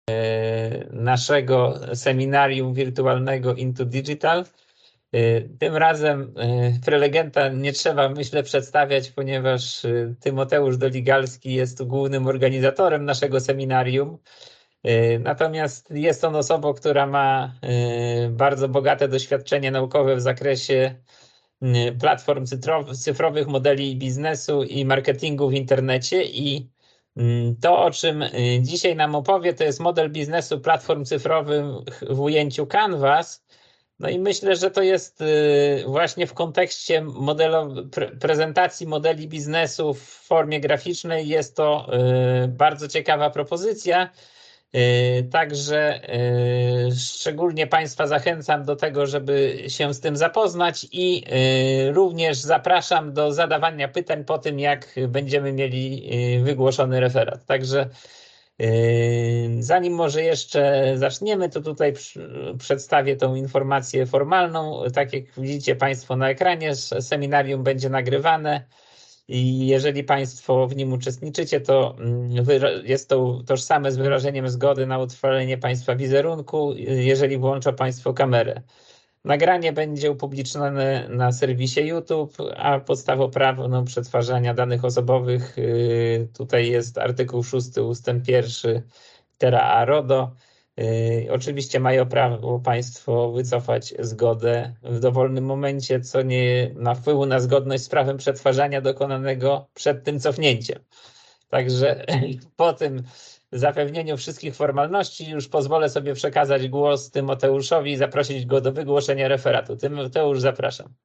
naszego seminarium wirtualnego Into Digital. Tym razem prelegenta nie trzeba, myślę, przedstawiać, ponieważ Tymoteusz Doligalski jest głównym organizatorem naszego seminarium. Natomiast jest on osobą, która ma bardzo bogate doświadczenie naukowe w zakresie platform cyfrowych, modeli biznesu i marketingu w internecie i to, o czym dzisiaj nam opowie, to jest model biznesu platform cyfrowych w ujęciu Canvas. No i myślę, że to jest właśnie w kontekście prezentacji modeli biznesu w formie graficznej jest to bardzo ciekawa propozycja. Także szczególnie Państwa zachęcam do tego, żeby się z tym zapoznać i również zapraszam do zadawania pytań po tym, jak będziemy mieli wygłoszony referat. Także zanim może jeszcze zaczniemy, to tutaj przedstawię tą informację formalną. Tak jak widzicie Państwo na ekranie, seminarium będzie nagrywane. I jeżeli Państwo w nim uczestniczycie, to jest to tożsame z wyrażeniem zgody na utrwalenie Państwa wizerunku, jeżeli włączą Państwo kamerę. Nagranie będzie upublicznione na serwisie YouTube, a podstawą prawną przetwarzania danych osobowych tutaj jest artykuł 6 ustęp 1 litera a RODO. Oczywiście mają prawo Państwo wycofać zgodę w dowolnym momencie, co nie ma wpływu na zgodność z prawem przetwarzania dokonanego przed tym cofnięciem. Także po tym zapewnieniu wszystkich formalności już pozwolę sobie przekazać głos Tymoteuszowi i zaprosić go do wygłoszenia referatu. Tymoteusz, zapraszam.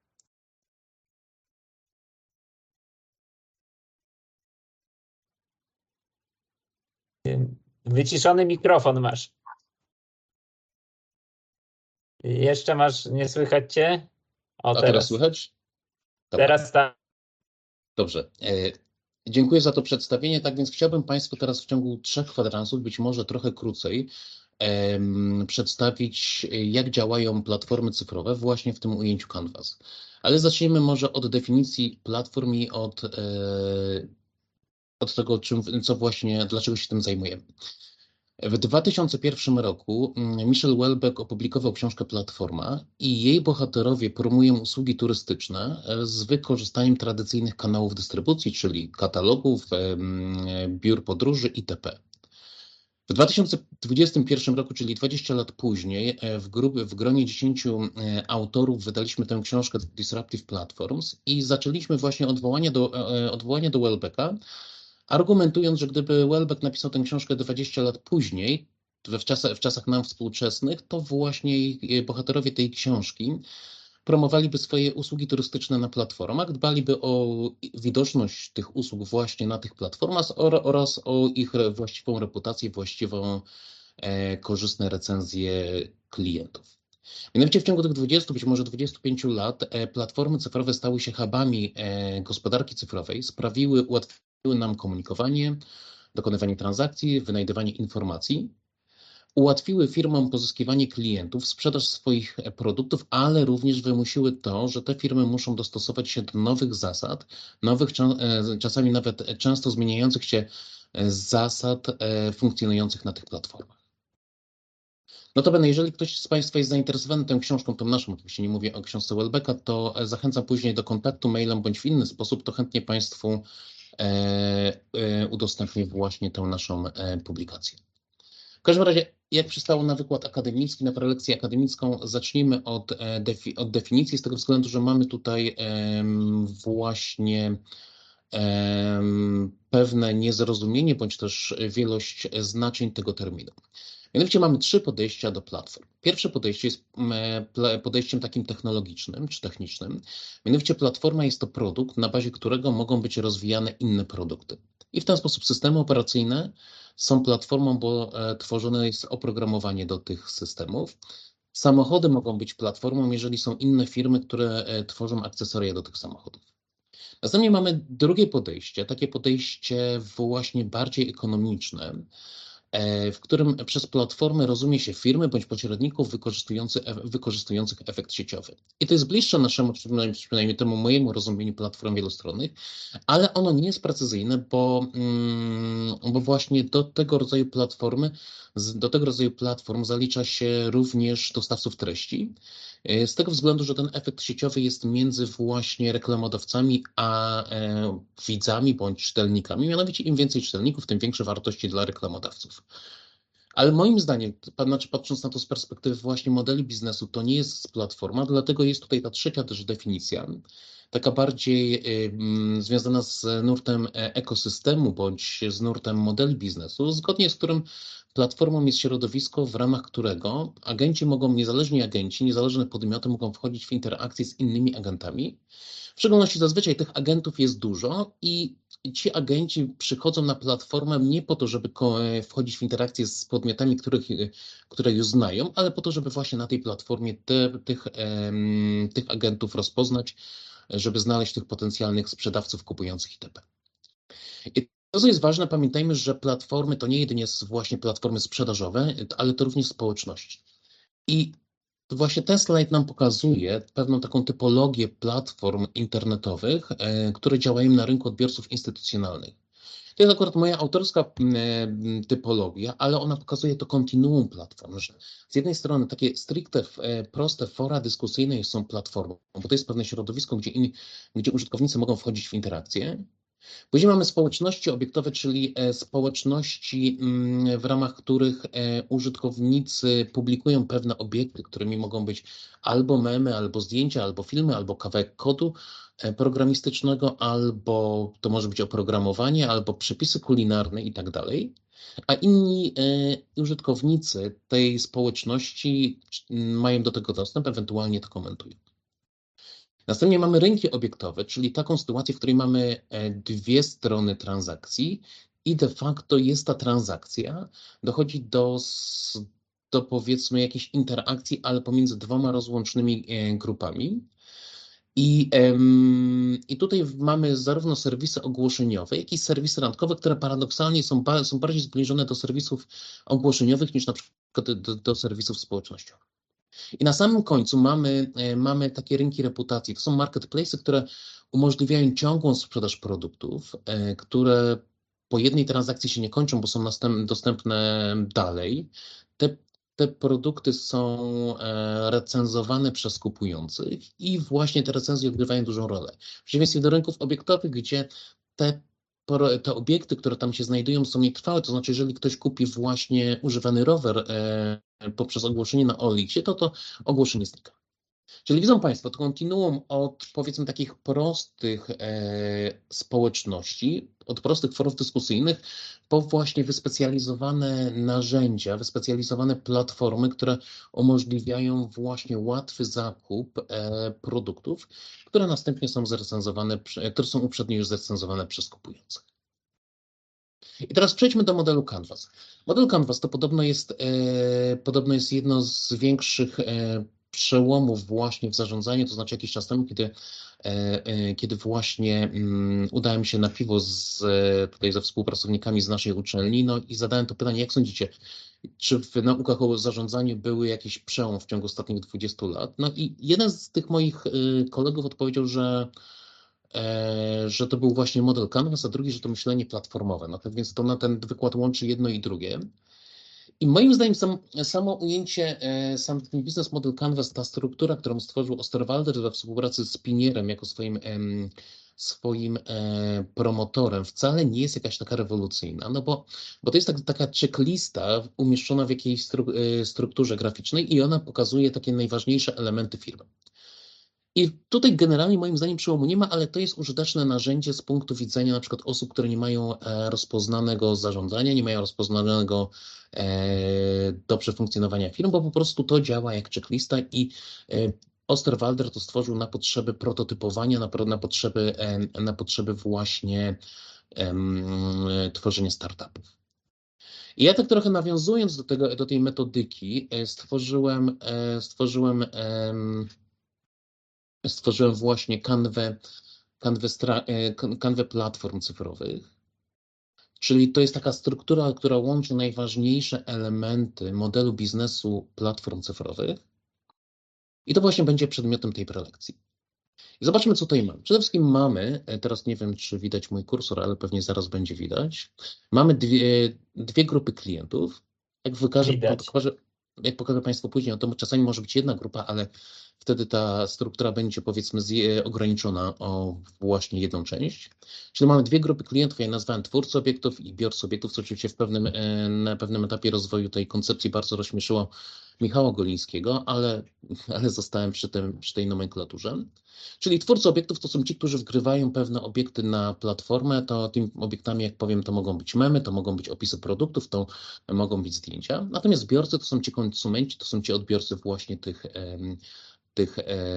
Wyciszony mikrofon masz. Jeszcze masz, nie słychać cię? A teraz słychać? Dobra. Teraz tak. Dobrze. Dziękuję za to przedstawienie. Tak więc chciałbym Państwu teraz w ciągu 3 kwadransów, być może trochę krócej, przedstawić, jak działają platformy cyfrowe właśnie w tym ujęciu Canvas. Ale zacznijmy może od definicji platform i od tego, co właśnie, dlaczego się tym zajmujemy. W 2001 roku Michel Houellebecq opublikował książkę Platforma i jej bohaterowie promują usługi turystyczne z wykorzystaniem tradycyjnych kanałów dystrybucji, czyli katalogów, biur podróży itp. W 2021 roku, czyli 20 lat później, w gronie 10 autorów wydaliśmy tę książkę Disruptive Platforms i zaczęliśmy właśnie odwołanie do Houellebecqa, argumentując, że gdyby Houellebecq napisał tę książkę 20 lat później, w czasach nam współczesnych, to właśnie bohaterowie tej książki promowaliby swoje usługi turystyczne na platformach, dbaliby o widoczność tych usług właśnie na tych platformach oraz o ich właściwą reputację, właściwą, korzystne recenzje klientów. Mianowicie w ciągu tych 20, być może 25 lat platformy cyfrowe stały się hubami gospodarki cyfrowej, ułatwiły nam komunikowanie, dokonywanie transakcji, wynajdywanie informacji, ułatwiły firmom pozyskiwanie klientów, sprzedaż swoich produktów, ale również wymusiły to, że te firmy muszą dostosować się do nowych zasad, czasami nawet często zmieniających się zasad funkcjonujących na tych platformach. Notabene, jeżeli ktoś z Państwa jest zainteresowany tą książką, tą naszą, oczywiście nie mówię o książce Houellebecqa, to zachęcam później do kontaktu mailem bądź w inny sposób, to chętnie Państwu udostępnię właśnie tę naszą publikację. W każdym razie, jak przystało na wykład akademicki, na prelekcję akademicką, zacznijmy od definicji, z tego względu, że mamy tutaj właśnie pewne niezrozumienie, bądź też wielość znaczeń tego terminu. Mianowicie mamy 3 podejścia do platform. Pierwsze podejście jest podejściem takim technologicznym czy technicznym. Mianowicie platforma jest to produkt, na bazie którego mogą być rozwijane inne produkty. I w ten sposób systemy operacyjne są platformą, bo tworzone jest oprogramowanie do tych systemów. Samochody mogą być platformą, jeżeli są inne firmy, które tworzą akcesoria do tych samochodów. Następnie mamy drugie podejście, takie podejście właśnie bardziej ekonomiczne. w którym przez platformę rozumie się firmy bądź pośredników wykorzystujących efekt sieciowy. I to jest bliższe naszemu, przynajmniej temu mojemu rozumieniu platform wielostronnych, ale ono nie jest precyzyjne, bo właśnie do tego rodzaju platform zalicza się również dostawców treści, z tego względu, że ten efekt sieciowy jest między właśnie reklamodawcami a widzami bądź czytelnikami. Mianowicie im więcej czytelników, tym większe wartości dla reklamodawców. Ale moim zdaniem, patrząc na to z perspektywy właśnie modeli biznesu, to nie jest platforma, dlatego jest tutaj ta trzecia też definicja, taka bardziej związana z nurtem ekosystemu bądź z nurtem modeli biznesu, zgodnie z którym platformą jest środowisko, w ramach którego niezależni agenci, niezależne podmioty mogą wchodzić w interakcję z innymi agentami. W szczególności zazwyczaj tych agentów jest dużo i ci agenci przychodzą na platformę nie po to, żeby wchodzić w interakcję z podmiotami, które już znają, ale po to, żeby właśnie na tej platformie tych agentów rozpoznać, żeby znaleźć tych potencjalnych sprzedawców kupujących itp. I to, co jest ważne, pamiętajmy, że platformy to nie jedynie właśnie platformy sprzedażowe, ale to również społeczności. I właśnie ten slajd nam pokazuje pewną taką typologię platform internetowych, które działają na rynku odbiorców instytucjonalnych. To jest akurat moja autorska typologia, ale ona pokazuje to kontinuum platform, że z jednej strony takie stricte proste fora dyskusyjne są platformą, bo to jest pewne środowisko, gdzie użytkownicy mogą wchodzić w interakcję. Później mamy społeczności obiektowe, czyli społeczności, w ramach których użytkownicy publikują pewne obiekty, którymi mogą być albo memy, albo zdjęcia, albo filmy, albo kawałek kodu programistycznego, albo to może być oprogramowanie, albo przepisy kulinarne i tak dalej. A inni użytkownicy tej społeczności mają do tego dostęp, ewentualnie to komentują. Następnie mamy rynki obiektowe, czyli taką sytuację, w której mamy dwie strony transakcji i de facto jest ta transakcja, dochodzi do powiedzmy jakiejś interakcji, ale pomiędzy dwoma rozłącznymi grupami. I tutaj mamy zarówno serwisy ogłoszeniowe, jak i serwisy randkowe, które paradoksalnie są bardziej zbliżone do serwisów ogłoszeniowych niż na przykład do serwisów społecznościowych. I na samym końcu mamy takie rynki reputacji. To są marketplace, które umożliwiają ciągłą sprzedaż produktów, które po jednej transakcji się nie kończą, bo są dostępne dalej. Te produkty są recenzowane przez kupujących i właśnie te recenzje odgrywają dużą rolę. W przeciwieństwie do rynków obiektowych, gdzie te obiekty, które tam się znajdują, są nietrwałe, to znaczy, jeżeli ktoś kupi właśnie używany rower poprzez ogłoszenie na OLX-ie, to ogłoszenie znika. Czyli widzą Państwo, to kontinuum od powiedzmy takich prostych społeczności, od prostych forów dyskusyjnych, po właśnie wyspecjalizowane narzędzia, wyspecjalizowane platformy, które umożliwiają właśnie łatwy zakup produktów, które następnie są zrecenzowane, które są uprzednio już zrecenzowane przez kupujących. I teraz przejdźmy do modelu Canvas. Model Canvas to podobno jest jedno z większych przełomów właśnie w zarządzaniu, to znaczy jakiś czas temu, kiedy właśnie udałem się na piwo tutaj ze współpracownikami z naszej uczelni, no i zadałem to pytanie, jak sądzicie, czy w naukach o zarządzaniu były jakieś przełom w ciągu ostatnich 20 lat? No i jeden z tych moich kolegów odpowiedział, że to był właśnie model Canvas, a drugi, że to myślenie platformowe. No tak więc to na ten wykład łączy jedno i drugie. I moim zdaniem samo ujęcie, sam ten business model Canvas, ta struktura, którą stworzył Osterwalder we współpracy z Pinierem jako swoim promotorem, wcale nie jest jakaś taka rewolucyjna, no bo to jest taka checklista umieszczona w jakiejś strukturze graficznej i ona pokazuje takie najważniejsze elementy firmy. I tutaj generalnie moim zdaniem przełomu nie ma, ale to jest użyteczne narzędzie z punktu widzenia na przykład osób, które nie mają rozpoznanego zarządzania, nie mają rozpoznanego dobrze funkcjonowania firm, bo po prostu to działa jak checklista i Osterwalder to stworzył na potrzeby prototypowania, na potrzeby właśnie tworzenia startupów. I ja tak trochę nawiązując do tej metodyki, stworzyłem właśnie kanwę platform cyfrowych, Czyli to jest taka struktura, która łączy najważniejsze elementy modelu biznesu platform cyfrowych. I to właśnie będzie przedmiotem tej prelekcji. I zobaczmy, co tutaj mamy. Przede wszystkim mamy, teraz nie wiem, czy widać mój kursor, ale pewnie zaraz będzie widać. Mamy dwie grupy klientów. Jak Widać. jak pokażę Państwu później, no to czasami może być jedna grupa, ale wtedy ta struktura będzie, powiedzmy, ograniczona o właśnie jedną część. Czyli mamy dwie grupy klientów, ja je nazwałem twórcy obiektów i biorcy obiektów, co oczywiście na pewnym etapie rozwoju tej koncepcji bardzo rozśmieszyło Michała Golińskiego, ale zostałem przy tej nomenklaturze. Czyli twórcy obiektów to są ci, którzy wgrywają pewne obiekty na platformę, to tymi obiektami, jak powiem, to mogą być memy, to mogą być opisy produktów, to mogą być zdjęcia. Natomiast biorcy to są ci konsumenci, to są ci odbiorcy właśnie tych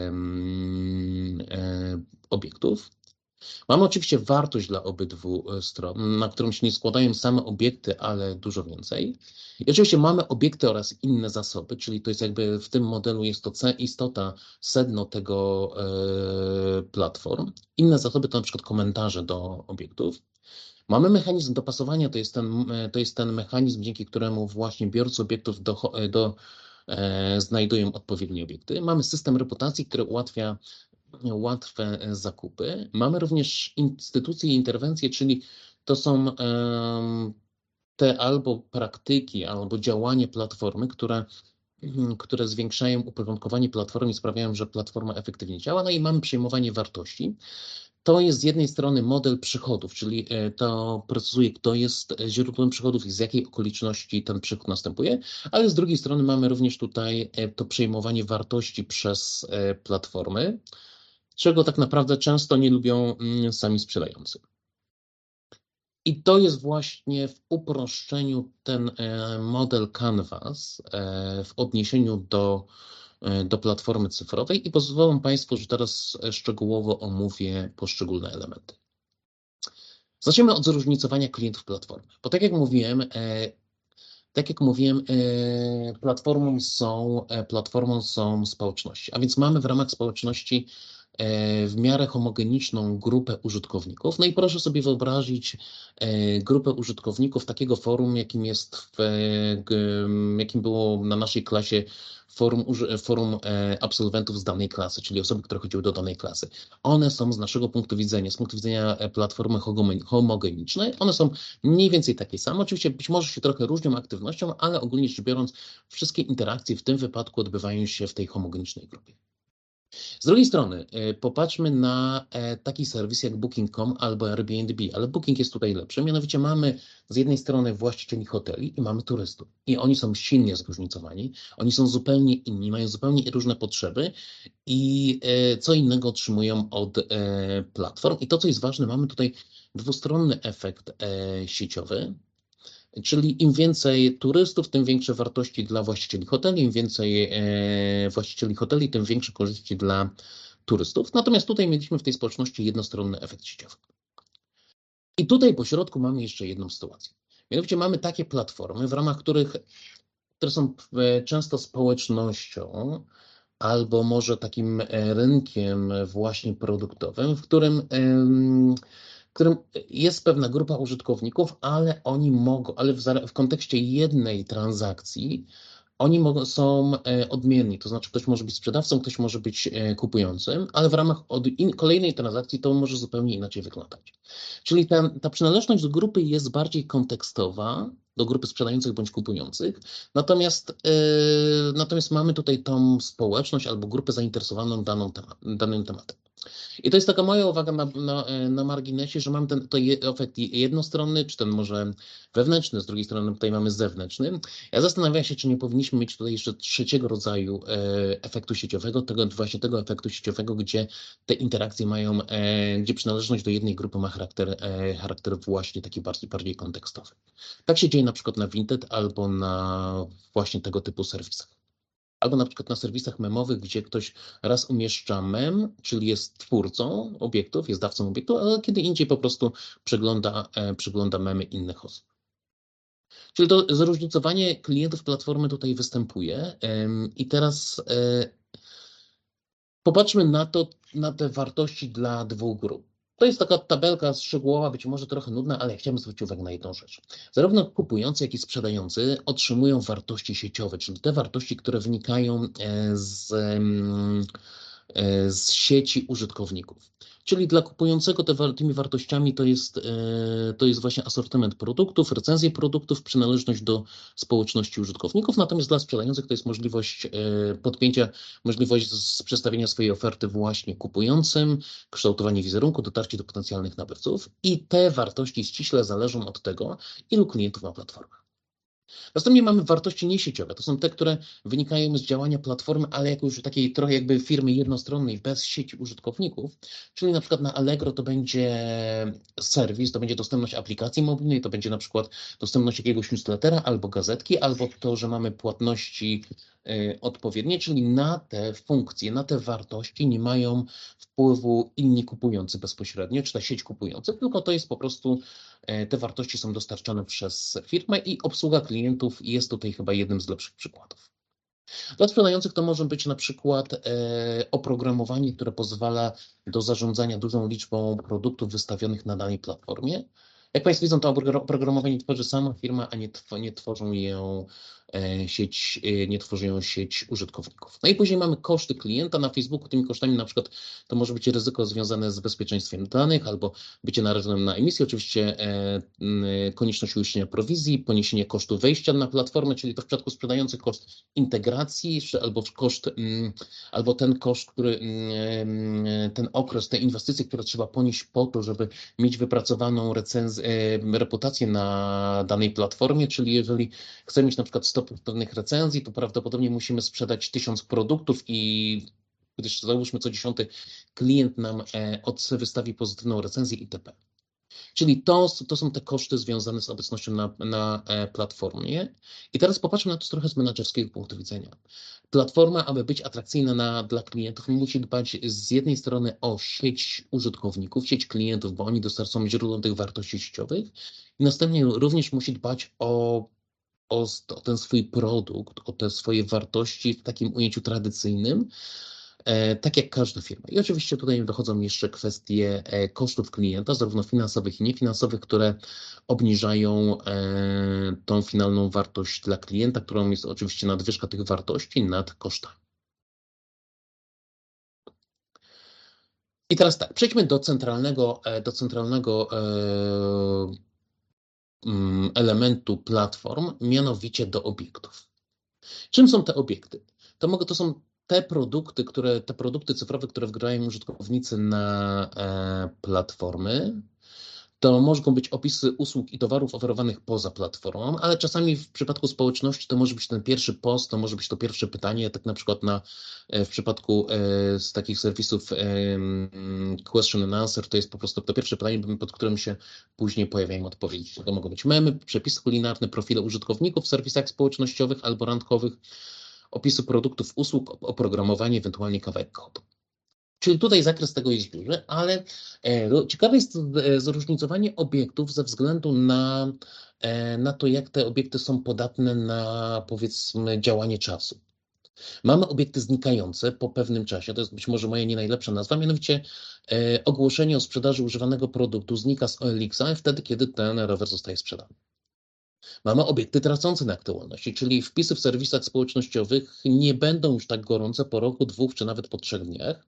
obiektów. Mamy oczywiście wartość dla obydwu stron, na którą się nie składają same obiekty, ale dużo więcej. I oczywiście mamy obiekty oraz inne zasoby, czyli to jest jakby w tym modelu jest to istota, sedno tego platform. Inne zasoby to na przykład komentarze do obiektów. Mamy mechanizm dopasowania, to jest ten mechanizm, dzięki któremu właśnie biorcy obiektów znajdują odpowiednie obiekty. Mamy system reputacji, który ułatwia łatwe zakupy. Mamy również instytucje i interwencje, czyli to są te albo praktyki, albo działanie platformy, które zwiększają uporządkowanie platformy i sprawiają, że platforma efektywnie działa. No i mamy przyjmowanie wartości. To jest z jednej strony model przychodów, czyli to precyzuje, kto jest źródłem przychodów i z jakiej okoliczności ten przychód następuje, ale z drugiej strony mamy również tutaj to przyjmowanie wartości przez platformy, czego tak naprawdę często nie lubią sami sprzedający. I to jest właśnie w uproszczeniu ten model Canvas w odniesieniu do platformy cyfrowej i pozwolą Państwu, że teraz szczegółowo omówię poszczególne elementy. Zacznijmy od zróżnicowania klientów platformy, bo tak jak mówiłem, platformą są społeczności, a więc mamy w ramach społeczności w miarę homogeniczną grupę użytkowników. No i proszę sobie wyobrazić grupę użytkowników takiego forum, jakim było na naszej klasie forum absolwentów z danej klasy, czyli osoby, które chodziły do danej klasy. One są z naszego punktu widzenia, z punktu widzenia platformy homogenicznej, one są mniej więcej takie same. Oczywiście być może się trochę różnią aktywnością, ale ogólnie rzecz biorąc, wszystkie interakcje w tym wypadku odbywają się w tej homogenicznej grupie. Z drugiej strony popatrzmy na taki serwis jak Booking.com albo Airbnb, ale Booking jest tutaj lepszy. Mianowicie mamy z jednej strony właścicieli hoteli i mamy turystów. I oni są silnie zróżnicowani, oni są zupełnie inni, mają zupełnie różne potrzeby i co innego otrzymują od platform. I to, co jest ważne, mamy tutaj dwustronny efekt sieciowy. Czyli im więcej turystów, tym większe wartości dla właścicieli hoteli, im więcej właścicieli hoteli, tym większe korzyści dla turystów. Natomiast tutaj mieliśmy w tej społeczności jednostronny efekt sieciowy. I tutaj po środku mamy jeszcze jedną sytuację. Mianowicie mamy takie platformy, w ramach które są często społecznością, albo może takim rynkiem właśnie produktowym, w którym jest pewna grupa użytkowników, ale w kontekście jednej transakcji oni są odmienni, to znaczy ktoś może być sprzedawcą, ktoś może być kupującym, ale w ramach kolejnej transakcji to może zupełnie inaczej wyglądać. Czyli ta przynależność do grupy jest bardziej kontekstowa, do grupy sprzedających bądź kupujących, natomiast mamy tutaj tą społeczność albo grupę zainteresowaną danym tematem. I to jest taka moja uwaga na marginesie, że mam ten efekt jednostronny, czy ten może wewnętrzny, z drugiej strony tutaj mamy zewnętrzny. Ja zastanawiam się, czy nie powinniśmy mieć tutaj jeszcze trzeciego rodzaju efektu sieciowego, tego efektu sieciowego, gdzie te interakcje gdzie przynależność do jednej grupy ma charakter właśnie taki bardziej kontekstowy. Tak się dzieje na przykład na Vinted albo na właśnie tego typu serwisach. Albo na przykład na serwisach memowych, gdzie ktoś raz umieszcza mem, czyli jest twórcą obiektów, jest dawcą obiektu, ale kiedy indziej po prostu przegląda memy innych osób. Czyli to zróżnicowanie klientów platformy tutaj występuje. I teraz popatrzmy na te wartości dla dwóch grup. To jest taka tabelka szczegółowa, być może trochę nudna, ale ja chciałbym zwrócić uwagę na jedną rzecz. Zarówno kupujący, jak i sprzedający otrzymują wartości sieciowe, czyli te wartości, które wynikają z sieci użytkowników. Czyli dla kupującego tymi wartościami to jest właśnie asortyment produktów, recenzje produktów, przynależność do społeczności użytkowników, natomiast dla sprzedających to jest możliwość podpięcia, możliwość przedstawienia swojej oferty właśnie kupującym, kształtowanie wizerunku, dotarcie do potencjalnych nabywców i te wartości ściśle zależą od tego, ilu klientów ma platforma. Następnie mamy wartości niesieciowe. To są te, które wynikają z działania platformy, ale jako już takiej trochę jakby firmy jednostronnej, bez sieci użytkowników. Czyli na przykład na Allegro to będzie serwis, to będzie dostępność aplikacji mobilnej, to będzie na przykład dostępność jakiegoś newslettera albo gazetki, albo to, że mamy płatności odpowiednie, czyli na te funkcje, na te wartości nie mają wpływu inni kupujący bezpośrednio, czy ta sieć kupujących, tylko to jest po prostu, te wartości są dostarczane przez firmę i obsługa klientów jest tutaj chyba jednym z lepszych przykładów. Dla sprzedających to może być na przykład oprogramowanie, które pozwala do zarządzania dużą liczbą produktów wystawionych na danej platformie. Jak Państwo widzą, to oprogramowanie tworzy sama firma, a nie tworzą ją sieć użytkowników. No i później mamy koszty klienta na Facebooku. Tymi kosztami na przykład to może być ryzyko związane z bezpieczeństwem danych albo bycie narażonym na emisję. Oczywiście konieczność uiszczenia prowizji, poniesienie kosztu wejścia na platformę, czyli to w przypadku sprzedających koszt integracji, albo ten koszt, ten okres, te inwestycje, które trzeba ponieść po to, żeby mieć wypracowaną reputację na danej platformie, czyli jeżeli chcemy mieć na przykład 100 pewnych recenzji, to prawdopodobnie musimy sprzedać 1000 produktów i gdyż załóżmy co 10 klient nam wystawi pozytywną recenzję itp. Czyli to są te koszty związane z obecnością na platformie. I teraz popatrzmy na to trochę z menedżerskiego punktu widzenia. Platforma, aby być atrakcyjna dla klientów, musi dbać z jednej strony o sieć użytkowników, sieć klientów, bo oni są źródłem tych wartości sieciowych, i następnie również musi dbać o ten swój produkt, o te swoje wartości w takim ujęciu tradycyjnym, tak jak każda firma. I oczywiście tutaj dochodzą jeszcze kwestie kosztów klienta, zarówno finansowych i niefinansowych, które obniżają tą finalną wartość dla klienta, którą jest oczywiście nadwyżka tych wartości nad kosztami. I teraz tak, przejdźmy do centralnego elementu platform, mianowicie do obiektów. Czym są te obiekty? To są te produkty cyfrowe, które wgrają użytkownicy na platformy. To mogą być opisy usług i towarów oferowanych poza platformą, ale czasami w przypadku społeczności to może być ten pierwszy post, to może być to pierwsze pytanie, tak na przykład w przypadku z takich serwisów question and answer, to jest po prostu to pierwsze pytanie, pod którym się później pojawiają odpowiedzi. To mogą być memy, przepisy kulinarne, profile użytkowników w serwisach społecznościowych albo randkowych, opisy produktów, usług, oprogramowanie, ewentualnie kawałek kodu. Czyli tutaj zakres tego jest duży, ale ciekawe jest zróżnicowanie obiektów ze względu na to, jak te obiekty są podatne na, powiedzmy, działanie czasu. Mamy obiekty znikające po pewnym czasie, to jest być może moja nie najlepsza nazwa, mianowicie ogłoszenie o sprzedaży używanego produktu znika z OLX-a wtedy, kiedy ten rower zostaje sprzedany. Mamy obiekty tracące na aktualności, czyli wpisy w serwisach społecznościowych nie będą już tak gorące po roku, 2 czy nawet po 3 dniach.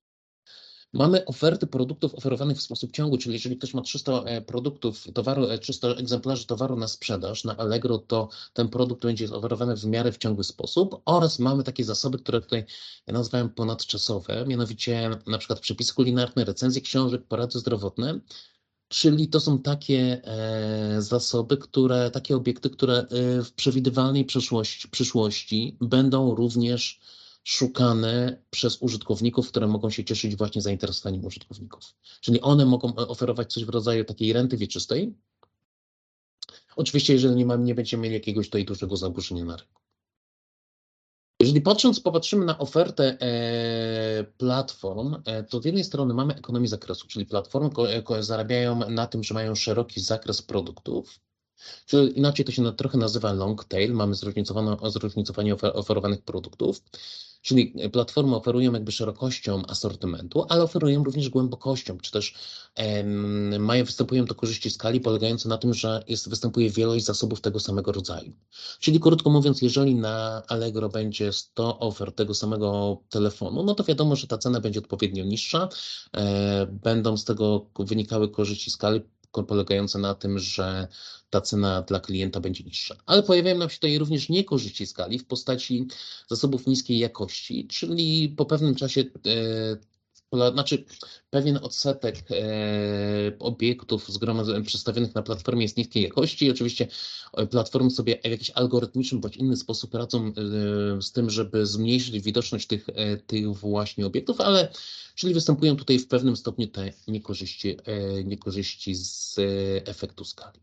Mamy oferty produktów oferowanych w sposób ciągły, czyli jeżeli ktoś ma 300 produktów, 300 egzemplarzy towaru na sprzedaż na Allegro, to ten produkt będzie oferowany w miarę w ciągły sposób, oraz mamy takie zasoby, które tutaj ja nazwałem ponadczasowe, mianowicie na przykład przepisy kulinarne, recenzje książek, porady zdrowotne, czyli to są takie zasoby, takie obiekty, które w przewidywalnej przyszłości będą również szukane przez użytkowników, które mogą się cieszyć właśnie zainteresowaniem użytkowników. Czyli one mogą oferować coś w rodzaju takiej renty wieczystej. Oczywiście, jeżeli nie będziemy mieli jakiegoś tutaj dużego zaburzenia na rynku. Jeżeli popatrzymy na ofertę platform, to z jednej strony mamy ekonomię zakresu, czyli platformy zarabiają na tym, że mają szeroki zakres produktów, Czyli inaczej to się trochę nazywa long tail, mamy zróżnicowanie oferowanych produktów, czyli platformy oferują jakby szerokością asortymentu, ale oferują również głębokością, czy też występują do korzyści skali polegające na tym, że występuje wielość zasobów tego samego rodzaju. Czyli krótko mówiąc, jeżeli na Allegro będzie 100 ofert tego samego telefonu, no to wiadomo, że ta cena będzie odpowiednio niższa, będą z tego wynikały korzyści skali polegające na tym, że ta cena dla klienta będzie niższa. Ale pojawiają nam się tutaj również niekorzyści skali w postaci zasobów niskiej jakości, czyli po pewnym czasie znaczy pewien odsetek obiektów przedstawionych na platformie jest niskiej jakości i oczywiście platformy sobie w jakiś algorytmiczny bądź inny sposób radzą z tym, żeby zmniejszyć widoczność tych właśnie obiektów, ale czyli występują tutaj w pewnym stopniu te niekorzyści z efektu skali.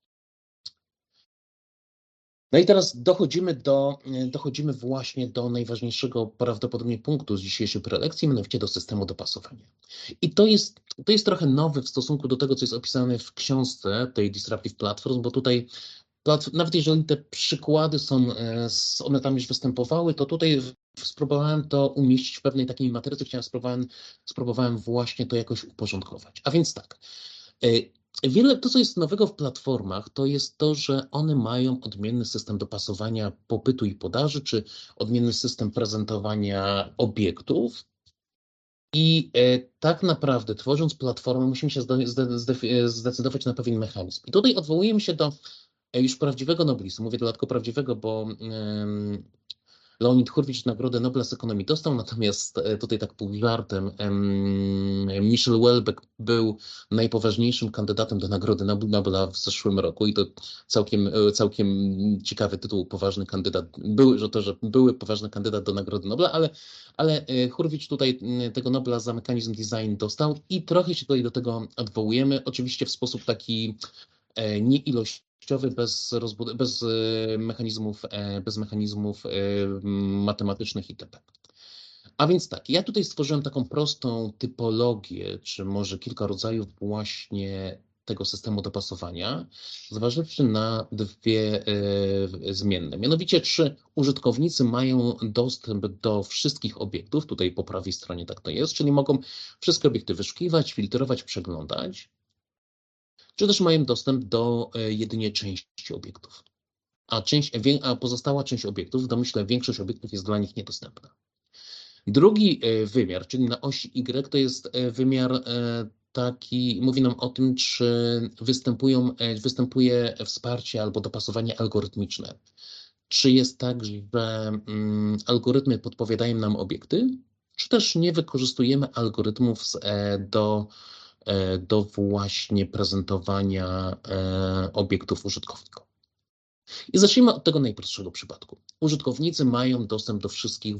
No i teraz dochodzimy właśnie do najważniejszego prawdopodobnie punktu z dzisiejszej prelekcji, mianowicie do systemu dopasowania. I to jest trochę nowe w stosunku do tego, co jest opisane w książce tej Disruptive Platforms, bo tutaj nawet jeżeli te przykłady one tam już występowały, to tutaj spróbowałem to umieścić w pewnej takiej matrycy, spróbowałem właśnie to jakoś uporządkować. A więc tak, to, co jest nowego w platformach, to jest to, że one mają odmienny system dopasowania popytu i podaży, czy odmienny system prezentowania obiektów. I tak naprawdę, tworząc platformę, musimy się zdecydować na pewien mechanizm. I tutaj odwołujemy się do już prawdziwego noblisty. Mówię dodatkowo prawdziwego, bo Leonid Hurwicz Nagrodę Nobla z ekonomii dostał, natomiast tutaj tak pół żartem Michel Houellebecq był najpoważniejszym kandydatem do Nagrody Nobla w zeszłym roku i to całkiem ciekawy tytuł, poważny kandydat, że były poważny kandydat do Nagrody Nobla, ale Hurwicz tutaj tego Nobla za mechanizm design dostał i trochę się tutaj do tego odwołujemy, oczywiście w sposób taki nieilościowy, bez mechanizmów matematycznych itp. A więc tak, ja tutaj stworzyłem taką prostą typologię, czy może kilka rodzajów właśnie tego systemu dopasowania, zważywszy na dwie zmienne. Mianowicie, czy użytkownicy mają dostęp do wszystkich obiektów, tutaj po prawej stronie tak to jest, czyli mogą wszystkie obiekty wyszukiwać, filtrować, przeglądać, czy też mają dostęp do jedynie części obiektów. A pozostała część obiektów, w domyśle większość obiektów jest dla nich niedostępna. Drugi wymiar, czyli na osi Y, to jest wymiar taki, mówi nam o tym, czy występuje wsparcie albo dopasowanie algorytmiczne. Czy jest tak, że algorytmy podpowiadają nam obiekty, czy też nie wykorzystujemy algorytmów do właśnie prezentowania obiektów użytkownikom. I zacznijmy od tego najprostszego przypadku. Użytkownicy mają dostęp do wszystkich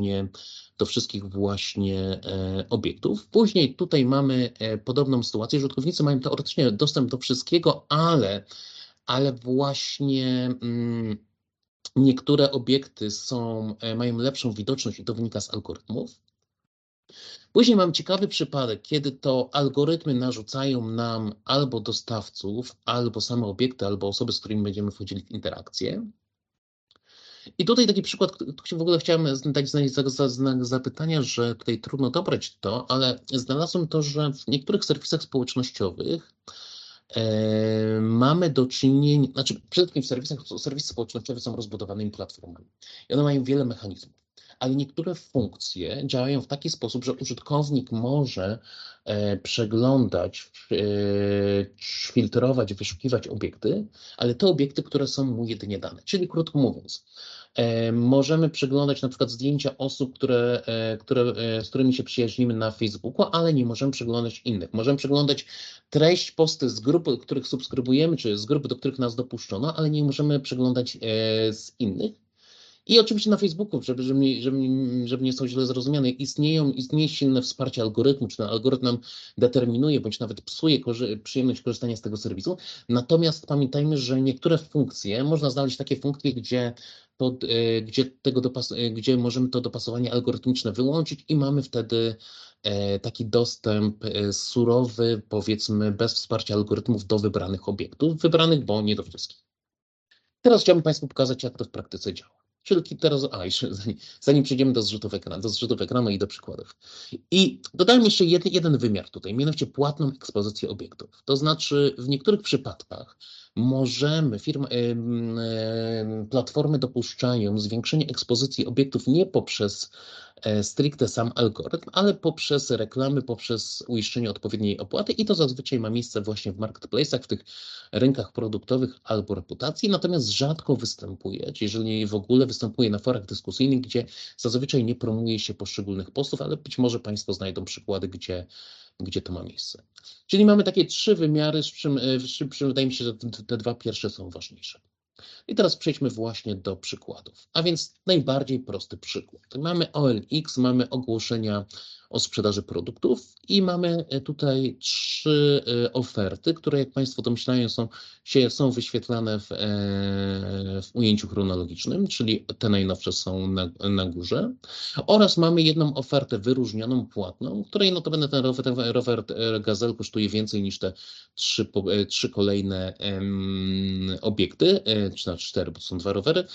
właśnie obiektów. Później tutaj mamy podobną sytuację, że użytkownicy mają teoretycznie dostęp do wszystkiego, ale właśnie niektóre obiekty mają lepszą widoczność i to wynika z algorytmów. Później mam ciekawy przypadek, kiedy to algorytmy narzucają nam albo dostawców, albo same obiekty, albo osoby, z którymi będziemy wchodzili w interakcję. I tutaj taki przykład, w ogóle chciałem dać znak zapytania, że tutaj trudno dobrać to, ale znalazłem to, że w niektórych serwisach społecznościowych mamy do czynienia, znaczy przede wszystkim serwisy społecznościowe są rozbudowanymi platformami i one mają wiele mechanizmów, ale niektóre funkcje działają w taki sposób, że użytkownik może przeglądać, filtrować, wyszukiwać obiekty, ale te obiekty, które są mu jedynie dane. Czyli krótko mówiąc, możemy przeglądać na przykład zdjęcia osób, z którymi się przyjaźnimy na Facebooku, ale nie możemy przeglądać innych. Możemy przeglądać treść, posty z grup, których subskrybujemy, czy z grup, do których nas dopuszczono, ale nie możemy przeglądać z innych. I oczywiście na Facebooku, żeby nie został źle zrozumiany, istnieje silne wsparcie algorytmu, czy ten algorytm nam determinuje, bądź nawet psuje przyjemność korzystania z tego serwisu. Natomiast pamiętajmy, że niektóre funkcje, można znaleźć takie funkcje, gdzie możemy to dopasowanie algorytmiczne wyłączyć i mamy wtedy taki dostęp surowy, powiedzmy, bez wsparcia algorytmów do wybranych obiektów, bo nie do wszystkich. Teraz chciałbym Państwu pokazać, jak to w praktyce działa. Czyli teraz, jeszcze zanim przejdziemy do zrzutów ekranu i do przykładów. I dodajmy jeszcze jeden wymiar tutaj, mianowicie płatną ekspozycję obiektów. To znaczy w niektórych przypadkach platformy dopuszczają zwiększenie ekspozycji obiektów nie poprzez stricte sam algorytm, ale poprzez reklamy, poprzez uiszczenie odpowiedniej opłaty i to zazwyczaj ma miejsce właśnie w marketplace'ach, w tych rynkach produktowych albo reputacji, natomiast rzadko występuje, czy jeżeli w ogóle występuje na forach dyskusyjnych, gdzie zazwyczaj nie promuje się poszczególnych postów, ale być może Państwo znajdą przykłady, gdzie to ma miejsce. Czyli mamy takie 3 wymiary, z czym wydaje mi się, że te 2 pierwsze są ważniejsze. I teraz przejdźmy właśnie do przykładów. A więc najbardziej prosty przykład. Mamy OLX, mamy ogłoszenia o sprzedaży produktów i mamy tutaj 3 oferty, które jak Państwo domyślają są wyświetlane w ujęciu chronologicznym, czyli te najnowsze są na górze. Oraz mamy jedną ofertę wyróżnioną, płatną, której notabene ten rower Gazelle kosztuje więcej niż te 3 kolejne obiekty, czy na 4, bo to są 2 rowery,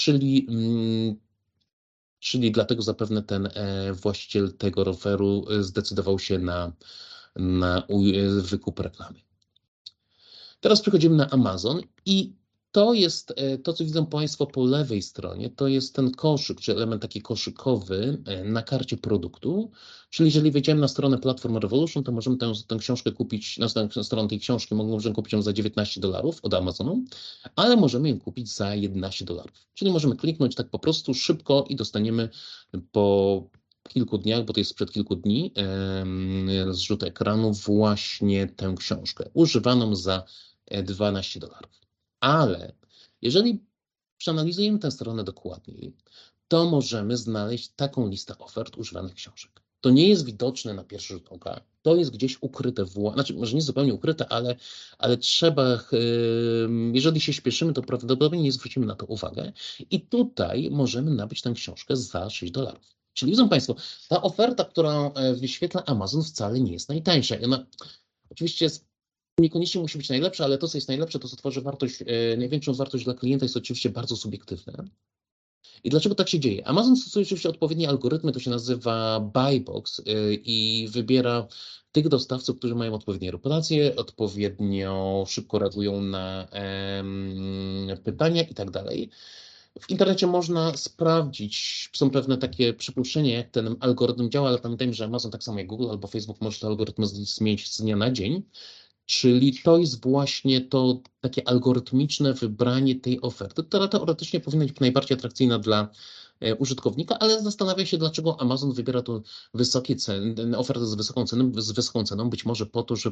czyli dlatego zapewne ten właściciel tego roweru zdecydował się na wykup reklamy. Teraz przechodzimy na Amazon i to jest to, co widzą Państwo po lewej stronie, to jest ten koszyk, czy element taki koszykowy na karcie produktu, czyli jeżeli wejdziemy na stronę Platform Revolution, to możemy tę książkę kupić, na stronę tej książki możemy kupić ją za $19 od Amazonu, ale możemy ją kupić za $11. Czyli możemy kliknąć tak po prostu szybko i dostaniemy po kilku dniach, bo to jest sprzed kilku dni, zrzut ekranu, właśnie tę książkę używaną za $12. Ale jeżeli przeanalizujemy tę stronę dokładniej, to możemy znaleźć taką listę ofert używanych książek. To nie jest widoczne na pierwszy rzut oka, to jest gdzieś ukryte, znaczy może nie zupełnie ukryte, ale trzeba, jeżeli się śpieszymy, to prawdopodobnie nie zwrócimy na to uwagę i tutaj możemy nabyć tę książkę za $6. Czyli widzą Państwo, ta oferta, którą wyświetla Amazon, wcale nie jest najtańsza. I ona oczywiście niekoniecznie musi być najlepsza, ale to, co jest najlepsze, to co tworzy największą wartość dla klienta, jest oczywiście bardzo subiektywne. I dlaczego tak się dzieje? Amazon stosuje oczywiście odpowiednie algorytmy, to się nazywa buy box i wybiera tych dostawców, którzy mają odpowiednie reputacje, odpowiednio szybko reagują na pytania i tak dalej. W internecie można sprawdzić, są pewne takie przypuszczenia, jak ten algorytm działa, ale pamiętajmy, że Amazon, tak samo jak Google albo Facebook, może te algorytmy zmienić z dnia na dzień. Czyli to jest właśnie to takie algorytmiczne wybranie tej oferty, która teoretycznie powinna być najbardziej atrakcyjna dla użytkownika, ale zastanawia się, dlaczego Amazon wybiera tu wysokie ceny, ofertę z wysoką ceną, być może po to,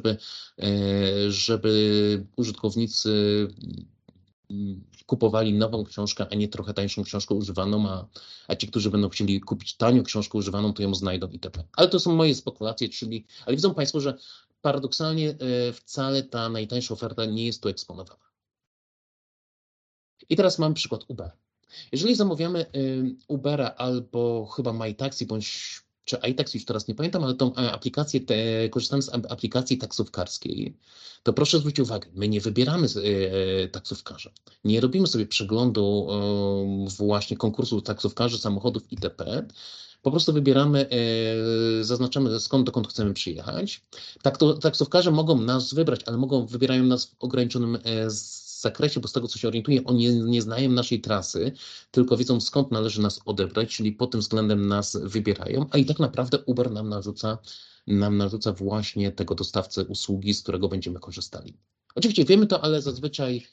żeby użytkownicy kupowali nową książkę, a nie trochę tańszą książkę używaną, a ci, którzy będą chcieli kupić tanią książkę używaną, to ją znajdą itp. Ale to są moje spekulacje, ale widzą Państwo, że paradoksalnie wcale ta najtańsza oferta nie jest tu eksponowana. I teraz mamy przykład Uber. Jeżeli zamawiamy Ubera albo chyba MyTaxi czy iTaxi, już teraz nie pamiętam, ale tą aplikację, korzystamy z aplikacji taksówkarskiej, to proszę zwrócić uwagę, my nie wybieramy taksówkarza, nie robimy sobie przeglądu właśnie konkursu taksówkarzy, samochodów itp. Po prostu wybieramy, zaznaczamy dokąd chcemy przyjechać. Taksówkarze mogą nas wybrać, ale wybierają nas w ograniczonym zakresie, bo z tego co się orientuję, oni nie znają naszej trasy, tylko wiedzą skąd należy nas odebrać, czyli pod tym względem nas wybierają, a i tak naprawdę Uber nam narzuca właśnie tego dostawcę usługi, z którego będziemy korzystali. Oczywiście wiemy to, ale zazwyczaj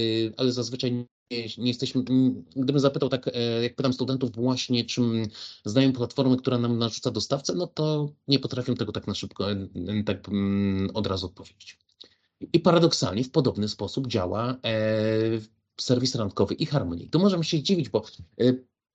nie jesteśmy, gdybym zapytał tak, jak pytam studentów właśnie, czym znają platformę, która nam narzuca dostawcę, no to nie potrafią tego tak na szybko, tak od razu odpowiedzieć. I paradoksalnie w podobny sposób działa serwis randkowy i Harmony. Tu możemy się dziwić, bo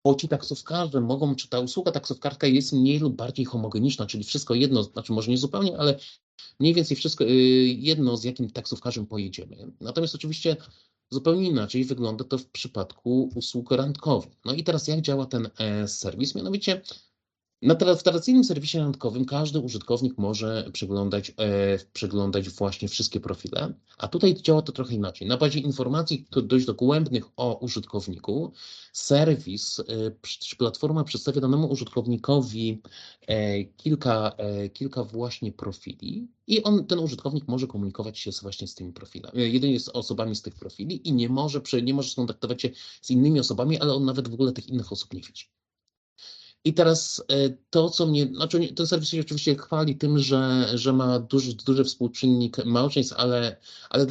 bo ci taksówkarze mogą, czy ta usługa taksówkarska jest mniej lub bardziej homogeniczna, czyli wszystko jedno, znaczy może nie zupełnie, ale mniej więcej wszystko jedno, z jakim taksówkarzem pojedziemy. Natomiast oczywiście zupełnie inaczej wygląda to w przypadku usług randkowych. No i teraz jak działa ten serwis? Mianowicie w tradycyjnym serwisie randkowym każdy użytkownik może przeglądać właśnie wszystkie profile, a tutaj działa to trochę inaczej. Na bazie informacji dość dogłębnych o użytkowniku, serwis czy platforma przedstawia danemu użytkownikowi kilka właśnie profili i ten użytkownik może komunikować się właśnie z tymi profilami, jedynie z osobami z tych profili i nie może skontaktować się z innymi osobami, ale on nawet w ogóle tych innych osób nie widzi. I teraz to, co mnie, znaczy ten serwis się oczywiście chwali tym, że ma duży współczynnik małżeństw, ale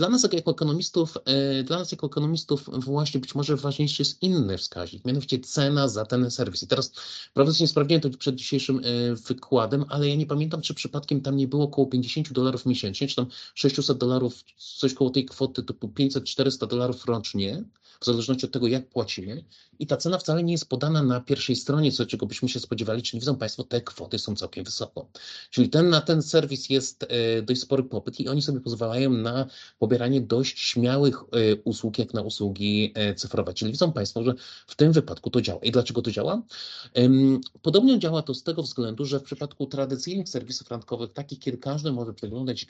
dla nas jako ekonomistów właśnie być może ważniejszy jest inny wskaźnik, mianowicie cena za ten serwis. I teraz, prawda, nie sprawdziłem to przed dzisiejszym wykładem, ale ja nie pamiętam, czy przypadkiem tam nie było około $50 miesięcznie, czy tam $600, coś koło tej kwoty typu 500-400 dolarów rocznie, w zależności od tego, jak płacimy. I ta cena wcale nie jest podana na pierwszej stronie, czego byśmy się spodziewali, czyli widzą Państwo, te kwoty są całkiem wysoko. Czyli na ten serwis jest dość spory popyt i oni sobie pozwalają na pobieranie dość śmiałych usług, jak na usługi cyfrowe. Czyli widzą Państwo, że w tym wypadku to działa. I dlaczego to działa? Podobnie działa to z tego względu, że w przypadku tradycyjnych serwisów randkowych, takich, kiedy każdy może przeglądać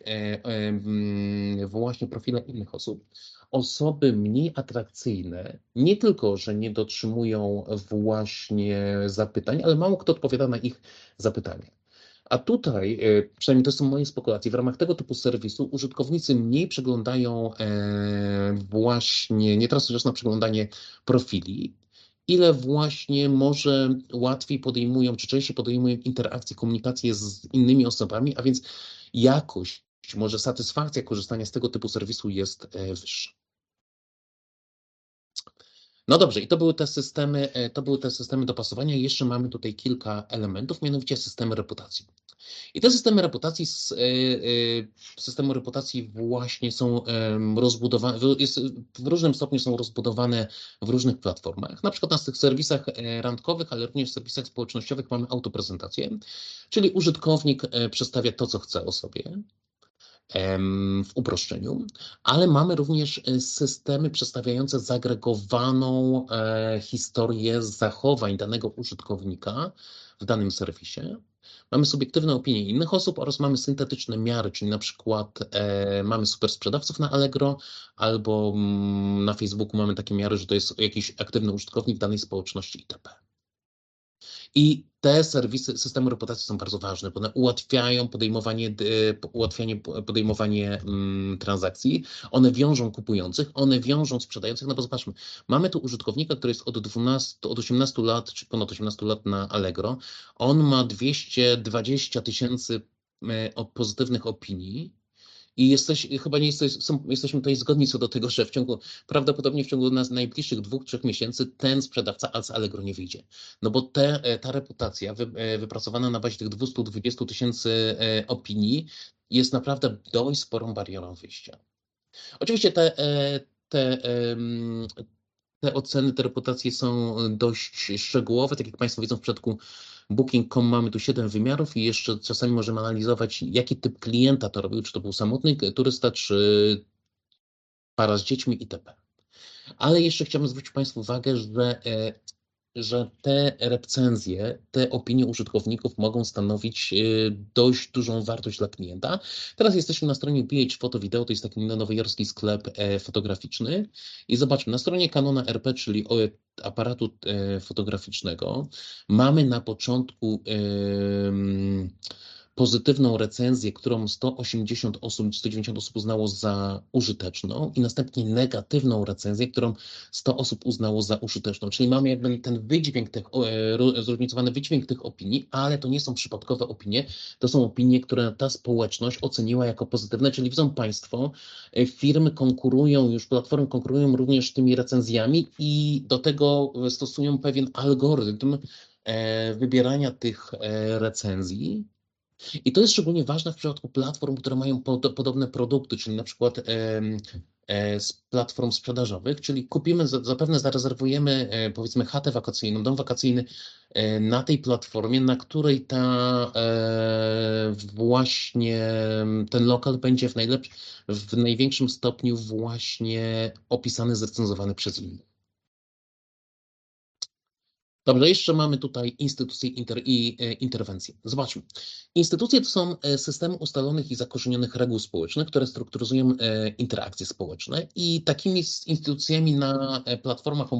właśnie profile innych osób, osoby mniej atrakcyjne nie tylko, że nie dotrzymują właśnie zapytań, ale mało kto odpowiada na ich zapytania. A tutaj, przynajmniej to są moje spekulacje, w ramach tego typu serwisu użytkownicy mniej przeglądają właśnie, nie teraz czas na przeglądanie profili, ile właśnie może łatwiej podejmują, czy częściej podejmują interakcje, komunikacje z innymi osobami, a więc jakość, może satysfakcja korzystania z tego typu serwisu jest wyższa. No dobrze, i to były te systemy dopasowania. Jeszcze mamy tutaj kilka elementów, mianowicie systemy reputacji. I te systemy reputacji właśnie są rozbudowane, w różnym stopniu są rozbudowane w różnych platformach. Na przykład na tych serwisach randkowych, ale również w serwisach społecznościowych mamy autoprezentację, czyli użytkownik przedstawia to, co chce o sobie w uproszczeniu, ale mamy również systemy przedstawiające zagregowaną historię zachowań danego użytkownika w danym serwisie. Mamy subiektywne opinie innych osób oraz mamy syntetyczne miary, czyli na przykład mamy super sprzedawców na Allegro albo na Facebooku mamy takie miary, że to jest jakiś aktywny użytkownik danej społeczności itp. I te systemy reputacji są bardzo ważne, bo one ułatwiają podejmowanie transakcji, one wiążą kupujących, one wiążą sprzedających, no bo zobaczmy, mamy tu użytkownika, który jest od 18 lat, czy ponad 18 lat na Allegro, on ma 220 000 pozytywnych opinii, i jesteśmy tutaj zgodni co do tego, że prawdopodobnie w ciągu najbliższych 2-3 miesięcy ten sprzedawca z Allegro nie wyjdzie. No bo ta reputacja wypracowana na bazie tych 220 000 opinii jest naprawdę dość sporą barierą wyjścia. Oczywiście te oceny, te reputacje są dość szczegółowe. Tak jak Państwo widzą, w przypadku Booking.com mamy tu 7 wymiarów i jeszcze czasami możemy analizować, jaki typ klienta to robił, czy to był samotny turysta, czy para z dziećmi itp. Ale jeszcze chciałbym zwrócić Państwu uwagę, że te recenzje, te opinie użytkowników mogą stanowić dość dużą wartość dla klienta. Teraz jesteśmy na stronie BH Photo Video, to jest taki nowojorski sklep fotograficzny i zobaczmy, na stronie Canona RP, czyli aparatu fotograficznego, mamy na początku pozytywną recenzję, którą 180 osób, 190 osób uznało za użyteczną i następnie negatywną recenzję, którą 100 osób uznało za użyteczną. Czyli mamy jakby ten zróżnicowany wydźwięk tych opinii, ale to nie są przypadkowe opinie, to są opinie, które ta społeczność oceniła jako pozytywne, czyli widzą Państwo, firmy platformy konkurują również tymi recenzjami i do tego stosują pewien algorytm wybierania tych recenzji. I to jest szczególnie ważne w przypadku platform, które mają podobne produkty, czyli na przykład z platform sprzedażowych, czyli kupimy, zapewne zarezerwujemy powiedzmy chatę wakacyjną, dom wakacyjny na tej platformie, na której właśnie ten lokal będzie w największym stopniu właśnie opisany, zrecenzowany przez innych. Dobrze, jeszcze mamy tutaj instytucje i interwencje. Zobaczmy. Instytucje to są systemy ustalonych i zakorzenionych reguł społecznych, które strukturyzują interakcje społeczne i takimi instytucjami na platformach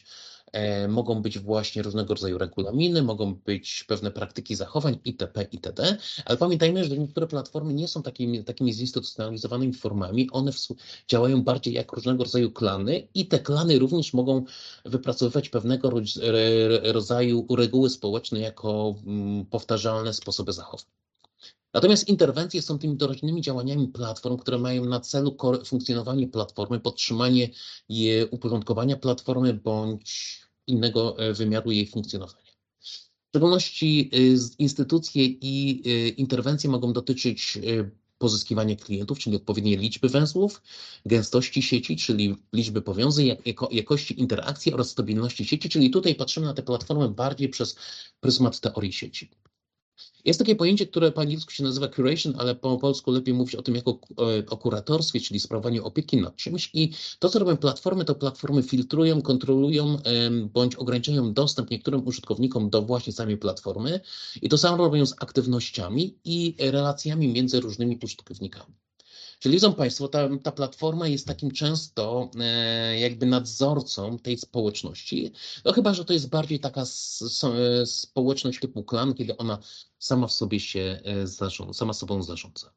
mogą być właśnie różnego rodzaju regulaminy, mogą być pewne praktyki zachowań itp. itd. Ale pamiętajmy, że niektóre platformy nie są takimi zinstytucjonalizowanymi formami, one działają bardziej jak różnego rodzaju klany i te klany również mogą wypracowywać pewnego rodzaju reguły społeczne jako powtarzalne sposoby zachowań. Natomiast interwencje są tymi doraźnymi działaniami platform, które mają na celu funkcjonowanie platformy, podtrzymanie uporządkowania platformy bądź innego wymiaru jej funkcjonowania. W szczególności instytucje i interwencje mogą dotyczyć pozyskiwania klientów, czyli odpowiedniej liczby węzłów, gęstości sieci, czyli liczby powiązań, jakości interakcji oraz stabilności sieci, czyli tutaj patrzymy na tę platformę bardziej przez pryzmat teorii sieci. Jest takie pojęcie, które po angielsku się nazywa curation, ale po polsku lepiej mówić o tym jako o kuratorstwie, czyli sprawowaniu opieki nad czymś. I to, co robią platformy, to platformy filtrują, kontrolują bądź ograniczają dostęp niektórym użytkownikom do właśnie samej platformy. I to samo robią z aktywnościami i relacjami między różnymi użytkownikami. Czyli widzą Państwo, ta platforma jest takim często jakby nadzorcą tej społeczności, no chyba że to jest bardziej taka społeczność typu klan, kiedy ona sama w sobie sama sobą zarządza.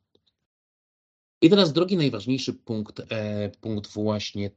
I teraz drugi najważniejszy punkt właśnie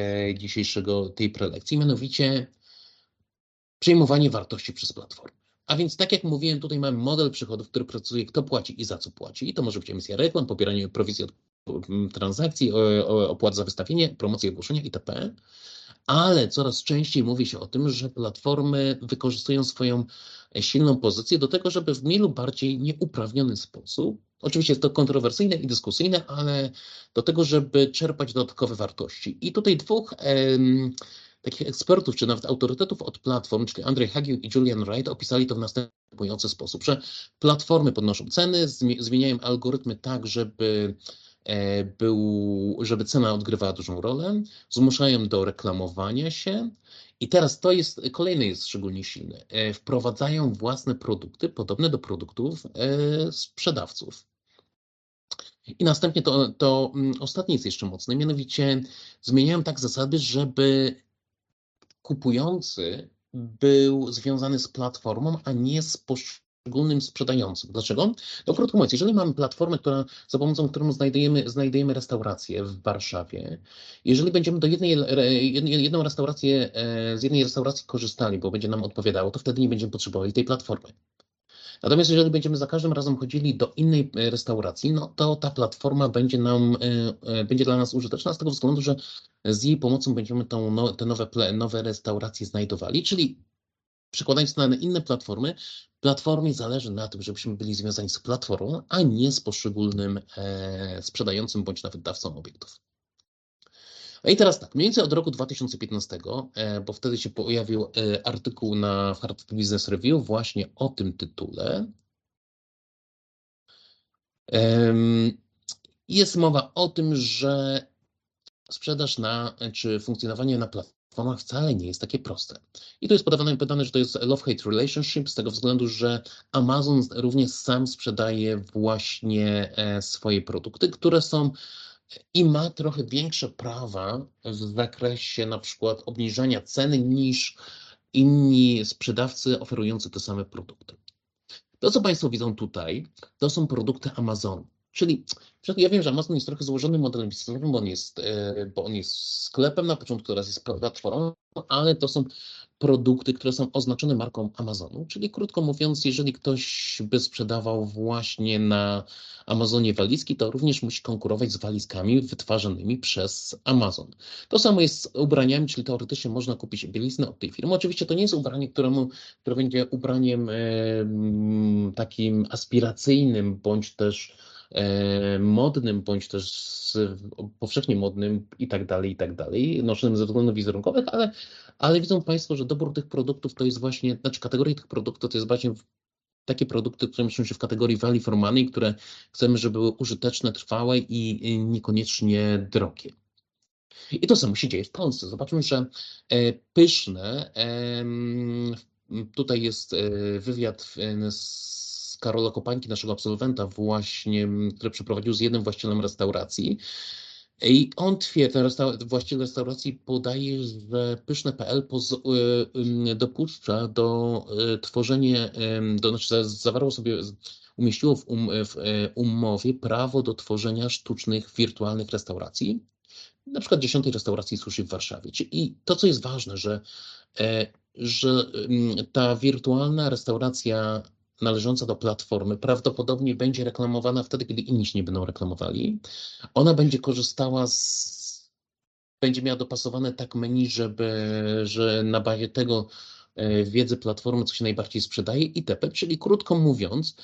tej prelekcji, mianowicie przyjmowanie wartości przez platformę. A więc tak jak mówiłem, tutaj mamy model przychodów, który pracuje, kto płaci i za co płaci. I to może być emisja reklam, pobieranie prowizji od transakcji, opłat za wystawienie, promocje, ogłoszenia itp. Ale coraz częściej mówi się o tym, że platformy wykorzystują swoją silną pozycję do tego, żeby w mniej lub bardziej nieuprawniony sposób, oczywiście jest to kontrowersyjne i dyskusyjne, ale do tego, żeby czerpać dodatkowe wartości. I tutaj dwóch takich ekspertów, czy nawet autorytetów od platform, czyli Andrzej Hagiel i Julian Wright, opisali to w następujący sposób, że platformy podnoszą ceny, zmieniają algorytmy tak, żeby cena odgrywała dużą rolę, zmuszają do reklamowania się i teraz kolejny jest szczególnie silny. Wprowadzają własne produkty podobne do produktów sprzedawców. I następnie to ostatnie jest jeszcze mocne, mianowicie zmieniają tak zasady, żeby kupujący był związany z platformą, a nie z poszczególnym sprzedającym. Dlaczego? No krótko mówiąc, jeżeli mamy platformę, za pomocą którą znajdujemy restaurację w Warszawie, jeżeli będziemy jedną restaurację, z jednej restauracji korzystali, bo będzie nam odpowiadało, to wtedy nie będziemy potrzebowali tej platformy. Natomiast jeżeli będziemy za każdym razem chodzili do innej restauracji, no to ta platforma będzie dla nas użyteczna z tego względu, że z jej pomocą będziemy te nowe restauracje znajdowali, czyli przekładając to na inne platformy, platformie zależy na tym, żebyśmy byli związani z platformą, a nie z poszczególnym sprzedającym bądź nawet dawcą obiektów. No i teraz tak, mniej więcej od roku 2015, bo wtedy się pojawił artykuł w Harvard Business Review właśnie o tym tytule. Jest mowa o tym, że sprzedaż czy funkcjonowanie na platformach wcale nie jest takie proste. I tu jest podane, że to jest love-hate relationship z tego względu, że Amazon również sam sprzedaje właśnie swoje produkty, które są i ma trochę większe prawa w zakresie na przykład obniżania ceny niż inni sprzedawcy oferujący te same produkty. To, co Państwo widzą tutaj, to są produkty Amazonu. Czyli ja wiem, że Amazon jest trochę złożonym modelem biznesowym, bo on jest sklepem na początku, teraz jest platformą, ale to są produkty, które są oznaczone marką Amazonu. Czyli krótko mówiąc, jeżeli ktoś by sprzedawał właśnie na Amazonie walizki, to również musi konkurować z walizkami wytwarzanymi przez Amazon. To samo jest z ubraniami, czyli teoretycznie można kupić bieliznę od tej firmy. Oczywiście to nie jest ubranie, które będzie ubraniem takim aspiracyjnym, bądź też modnym, bądź też powszechnie modnym i tak dalej, noszonym ze względów wizerunkowych, ale widzą Państwo, że dobór tych produktów to jest właśnie, znaczy kategorie tych produktów to jest właśnie takie produkty, które mieszczą się w kategorii value for money, które chcemy, żeby były użyteczne, trwałe i niekoniecznie drogie. I to samo się dzieje w Polsce. Zobaczmy, że pyszne, tutaj jest wywiad z Karola Kopańki, naszego absolwenta właśnie, który przeprowadził z jednym właścicielem restauracji. I on twierdzi, właściciel restauracji podaje, że pyszne.pl dopuszcza do tworzenia, znaczy zawarło sobie, umieściło w umowie prawo do tworzenia sztucznych, wirtualnych restauracji, na przykład 10 restauracji sushi w Warszawie. I to, co jest ważne, że ta wirtualna restauracja należąca do platformy prawdopodobnie będzie reklamowana wtedy, kiedy inni się nie będą reklamowali. Ona będzie korzystała będzie miała dopasowane tak menu, że na bazie tego wiedzy platformy, co się najbardziej sprzedaje itp. Czyli krótko mówiąc,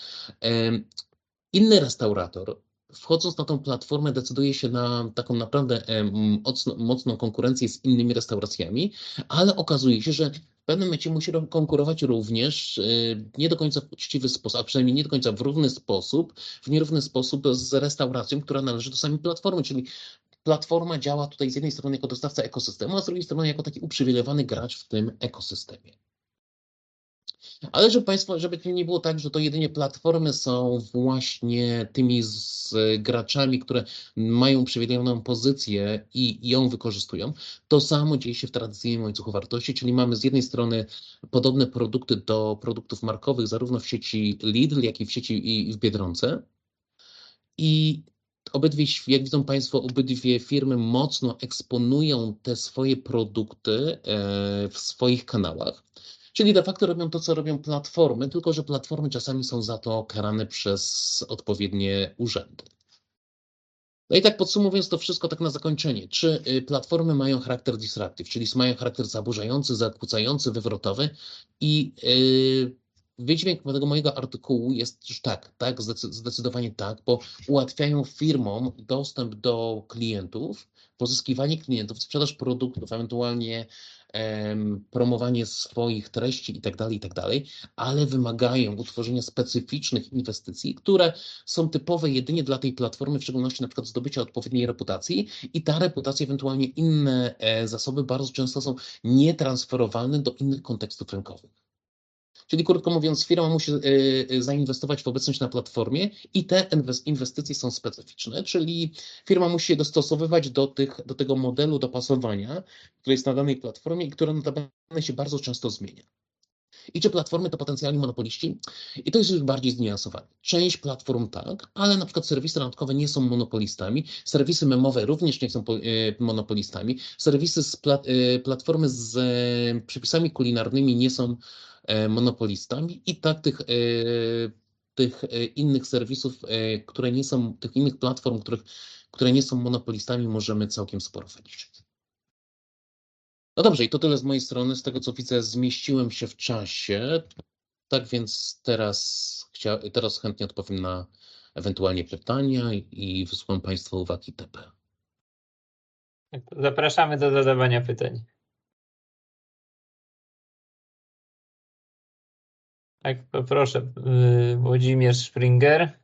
inny restaurator, wchodząc na tą platformę, decyduje się na taką naprawdę mocną konkurencję z innymi restauracjami, ale okazuje się, że w pewnym momencie musi konkurować również nie do końca w uczciwy sposób, a przynajmniej nie do końca w nierówny sposób z restauracją, która należy do samej platformy, czyli platforma działa tutaj z jednej strony jako dostawca ekosystemu, a z drugiej strony jako taki uprzywilejowany gracz w tym ekosystemie. Ale żeby nie było tak, że to jedynie platformy są właśnie tymi graczami, które mają uprzywilejowaną pozycję i ją wykorzystują, to samo dzieje się w tradycyjnym łańcuchu wartości, czyli mamy z jednej strony podobne produkty do produktów markowych, zarówno w sieci Lidl, jak i w sieci i w Biedronce. I jak widzą Państwo, obydwie firmy mocno eksponują te swoje produkty w swoich kanałach. Czyli de facto robią to, co robią platformy, tylko że platformy czasami są za to karane przez odpowiednie urzędy. No i tak podsumowując to wszystko tak na zakończenie, czy platformy mają charakter disruptive, czyli mają charakter zaburzający, zakłócający, wywrotowy i wydźwięk tego mojego artykułu jest, że tak, zdecydowanie tak, bo ułatwiają firmom dostęp do klientów, pozyskiwanie klientów, sprzedaż produktów, ewentualnie promowanie swoich treści itd., ale wymagają utworzenia specyficznych inwestycji, które są typowe jedynie dla tej platformy, w szczególności na przykład zdobycia odpowiedniej reputacji i ta reputacja, ewentualnie inne zasoby bardzo często są nietransferowalne do innych kontekstów rynkowych. Czyli krótko mówiąc, firma musi zainwestować w obecność na platformie i te inwestycje są specyficzne, czyli firma musi się dostosowywać do tego modelu dopasowania, który jest na danej platformie i który notabene się bardzo często zmienia. I czy platformy to potencjalni monopoliści? I to jest już bardziej zniuansowane. Część platform tak, ale na przykład serwisy randkowe nie są monopolistami, serwisy memowe również nie są monopolistami, serwisy platformy z przepisami kulinarnymi nie są monopolistami i tak tych innych serwisów, które nie są, tych innych platform, które nie są monopolistami, możemy całkiem sporo wyliczyć. No dobrze, i to tyle z mojej strony. Z tego co widzę, zmieściłem się w czasie. Tak więc teraz chętnie odpowiem na ewentualnie pytania i wysłucham Państwa uwag itp. Zapraszamy do zadawania pytań. Tak, poproszę, Włodzimierz Springer,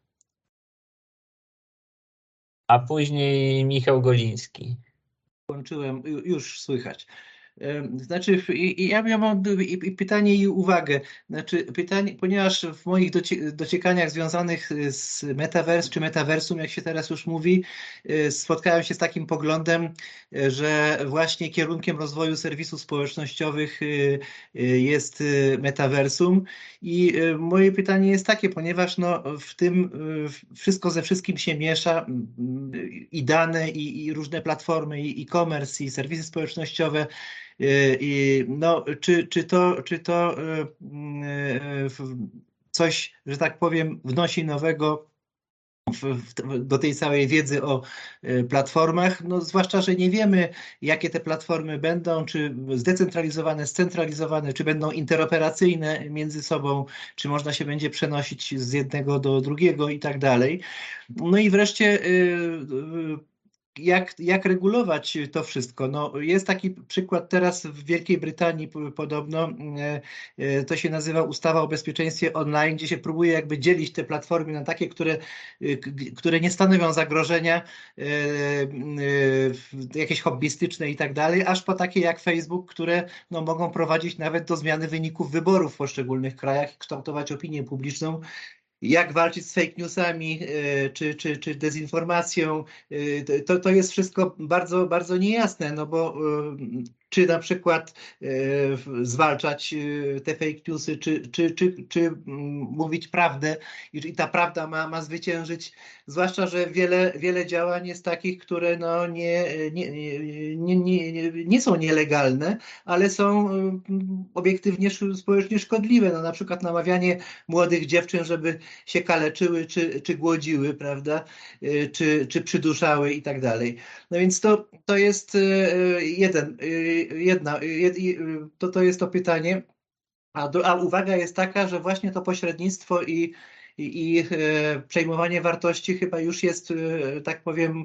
a później Michał Goliński. Włączyłem, już słychać. Znaczy, ja mam pytanie i uwagę. Znaczy, pytanie, ponieważ w moich dociekaniach związanych z metaverse czy metaversum, jak się teraz już mówi, spotkałem się z takim poglądem, że właśnie kierunkiem rozwoju serwisów społecznościowych jest metaversum. I moje pytanie jest takie, ponieważ no, w tym wszystko ze wszystkim się miesza, i dane, i różne platformy, i e-commerce, i serwisy społecznościowe. I no, czy to coś, że tak powiem, wnosi nowego do tej całej wiedzy o platformach, no zwłaszcza, że nie wiemy, jakie te platformy będą, czy zdecentralizowane, scentralizowane, czy będą interoperacyjne między sobą, czy można się będzie przenosić z jednego do drugiego i tak dalej. No i wreszcie jak regulować to wszystko? No, jest taki przykład teraz w Wielkiej Brytanii podobno, to się nazywa ustawa o bezpieczeństwie online, gdzie się próbuje jakby dzielić te platformy na takie, które nie stanowią zagrożenia, jakieś hobbystyczne i tak dalej, aż po takie jak Facebook, które no, mogą prowadzić nawet do zmiany wyników wyborów w poszczególnych krajach, kształtować opinię publiczną. Jak walczyć z fake newsami czy dezinformacją, to jest wszystko bardzo, bardzo niejasne, no bo czy na przykład zwalczać te fake newsy, czy mówić prawdę i ta prawda ma zwyciężyć, zwłaszcza, że wiele działań jest takich, które no nie są nielegalne, ale są obiektywnie społecznie szkodliwe. No, na przykład namawianie młodych dziewczyn, żeby się kaleczyły, czy głodziły, prawda, czy przyduszały i tak dalej. No więc to jest to jest to pytanie, a uwaga jest taka, że właśnie to pośrednictwo i przejmowanie wartości chyba już jest, tak powiem,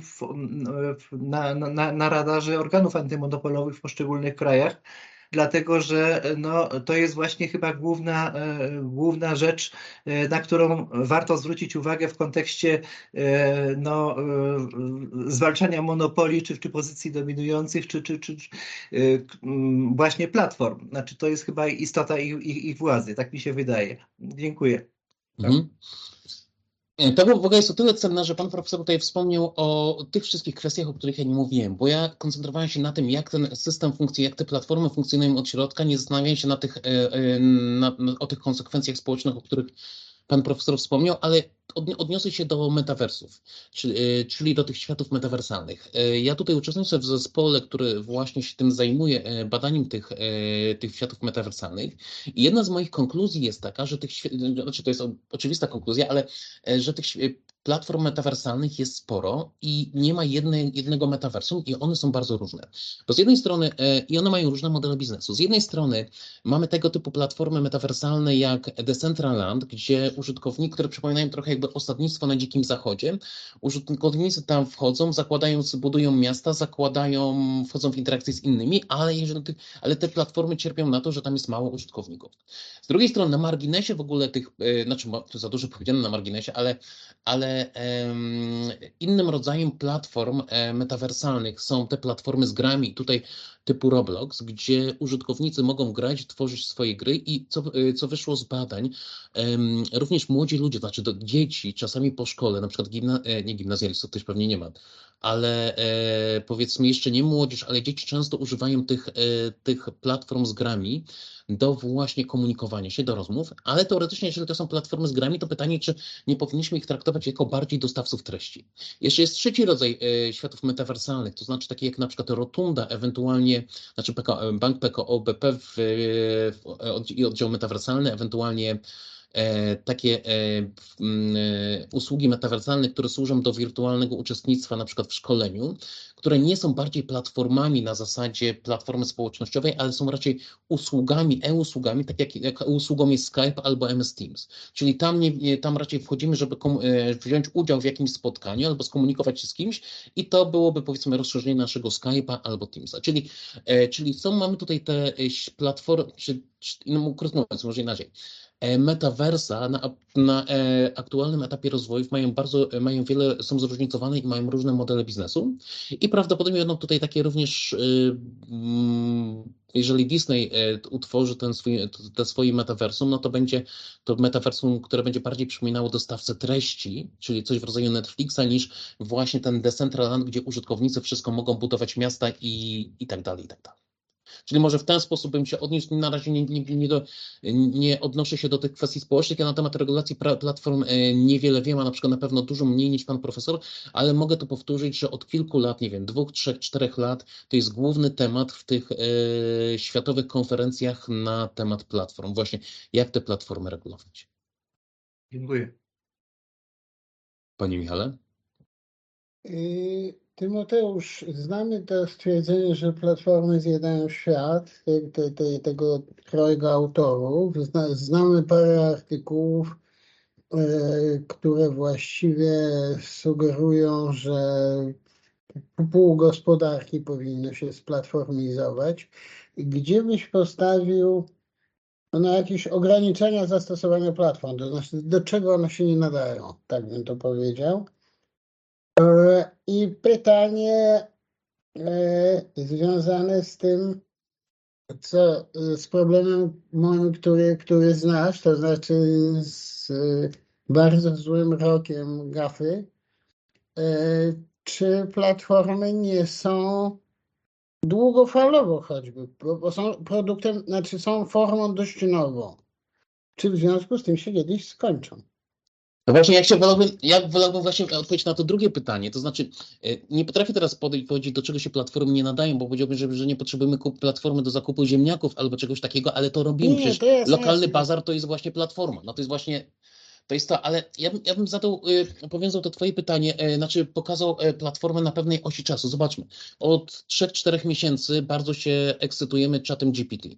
na radarze organów antymonopolowych w poszczególnych krajach, dlatego że no, to jest właśnie chyba główna rzecz, na którą warto zwrócić uwagę w kontekście no, zwalczania monopoli, czy pozycji dominujących, czy właśnie platform. Znaczy, to jest chyba istota ich władzy, tak mi się wydaje. Dziękuję. Mhm. To w ogóle jest o tyle cenne, że pan profesor tutaj wspomniał o tych wszystkich kwestiach, o których ja nie mówiłem, bo ja koncentrowałem się na tym, jak ten system funkcjonuje, jak te platformy funkcjonują od środka, nie zastanawiałem się o tych konsekwencjach społecznych, o których pan profesor wspomniał, ale odniosę się do metaversów, czyli do tych światów metawersalnych. Ja tutaj uczestniczę w zespole, który właśnie się tym zajmuje, badaniem tych światów metawersalnych. I jedna z moich konkluzji jest taka, że znaczy to jest oczywista konkluzja, ale że tych platform metawersalnych jest sporo i nie ma jednego metaversum i one są bardzo różne. Bo z jednej strony, i one mają różne modele biznesu. Z jednej strony mamy tego typu platformy metawersalne jak Decentraland, gdzie użytkownicy, które przypominają trochę jakby osadnictwo na Dzikim Zachodzie, użytkownicy tam wchodzą, budują miasta, wchodzą w interakcje z innymi, ale te platformy cierpią na to, że tam jest mało użytkowników. Z drugiej strony na marginesie w ogóle znaczy to za dużo powiedziane na marginesie, ale innym rodzajem platform metawersalnych są te platformy z grami, tutaj typu Roblox, gdzie użytkownicy mogą grać, tworzyć swoje gry i co wyszło z badań, również młodzi ludzie, znaczy dzieci, czasami po szkole, na przykład nie gimnazjalistów, też pewnie nie ma, ale powiedzmy jeszcze nie młodzież, ale dzieci często używają tych platform z grami do właśnie komunikowania się, do rozmów, ale teoretycznie, jeżeli to są platformy z grami, to pytanie, czy nie powinniśmy ich traktować jako bardziej dostawców treści. Jeszcze jest trzeci rodzaj światów metawersalnych, to znaczy takie jak na przykład Rotunda, ewentualnie, znaczy Bank PKO BP i oddział metawersalny, ewentualnie takie usługi metawersalne, które służą do wirtualnego uczestnictwa na przykład w szkoleniu, które nie są bardziej platformami na zasadzie platformy społecznościowej, ale są raczej usługami, e-usługami, tak jak usługą jest Skype albo MS Teams. Czyli tam raczej wchodzimy, żeby wziąć udział w jakimś spotkaniu albo skomunikować się z kimś i to byłoby powiedzmy rozszerzenie naszego Skype'a albo Teamsa. Czyli mamy tutaj te platformy, krótko mówiąc, może inaczej. Metaversa na aktualnym etapie rozwoju są zróżnicowane i mają różne modele biznesu i prawdopodobnie będą tutaj takie również, jeżeli Disney utworzy te swoje metaversum, no to będzie to metaversum, które będzie bardziej przypominało dostawcę treści, czyli coś w rodzaju Netflixa, niż właśnie ten Decentraland, gdzie użytkownicy wszystko mogą budować miasta i tak dalej, i tak dalej. Czyli może w ten sposób bym się odniósł, na razie nie odnoszę się do tych kwestii społecznych, ja na temat regulacji platform niewiele wiem, a na przykład na pewno dużo mniej niż pan profesor, ale mogę tu powtórzyć, że od kilku lat, nie wiem, 2, 3, 4 lat, to jest główny temat w tych światowych konferencjach na temat platform, właśnie jak te platformy regulować. Dziękuję. Panie Michale? Tymoteusz, znamy to stwierdzenie, że platformy zjadają świat, tego trojga autorów. Znamy parę artykułów, które właściwie sugerują, że pół gospodarki powinno się splatformizować. Gdzie byś postawił na jakieś ograniczenia zastosowania platform, to znaczy do czego one się nie nadają, tak bym to powiedział. I pytanie związane z tym, z problemem moim, który znasz, to znaczy z bardzo złym rokiem GAFY. Czy platformy nie są długofalowo choćby, bo są produktem, znaczy są formą dość nową. Czy w związku z tym się kiedyś skończą? No właśnie, ja wolałbym właśnie odpowiedzieć na to drugie pytanie, to znaczy nie potrafię teraz powiedzieć, do czego się platformy nie nadają, bo powiedziałbym, że nie potrzebujemy platformy do zakupu ziemniaków albo czegoś takiego, ale to robimy. Nie, Przecież to jest lokalny jasne. bazar to jest właśnie platforma, no to jest właśnie, to jest to, ale ja bym zadał, powiązał to twoje pytanie, znaczy pokazał platformę na pewnej osi czasu. Zobaczmy, od 3-4 miesięcy bardzo się ekscytujemy czatem GPT.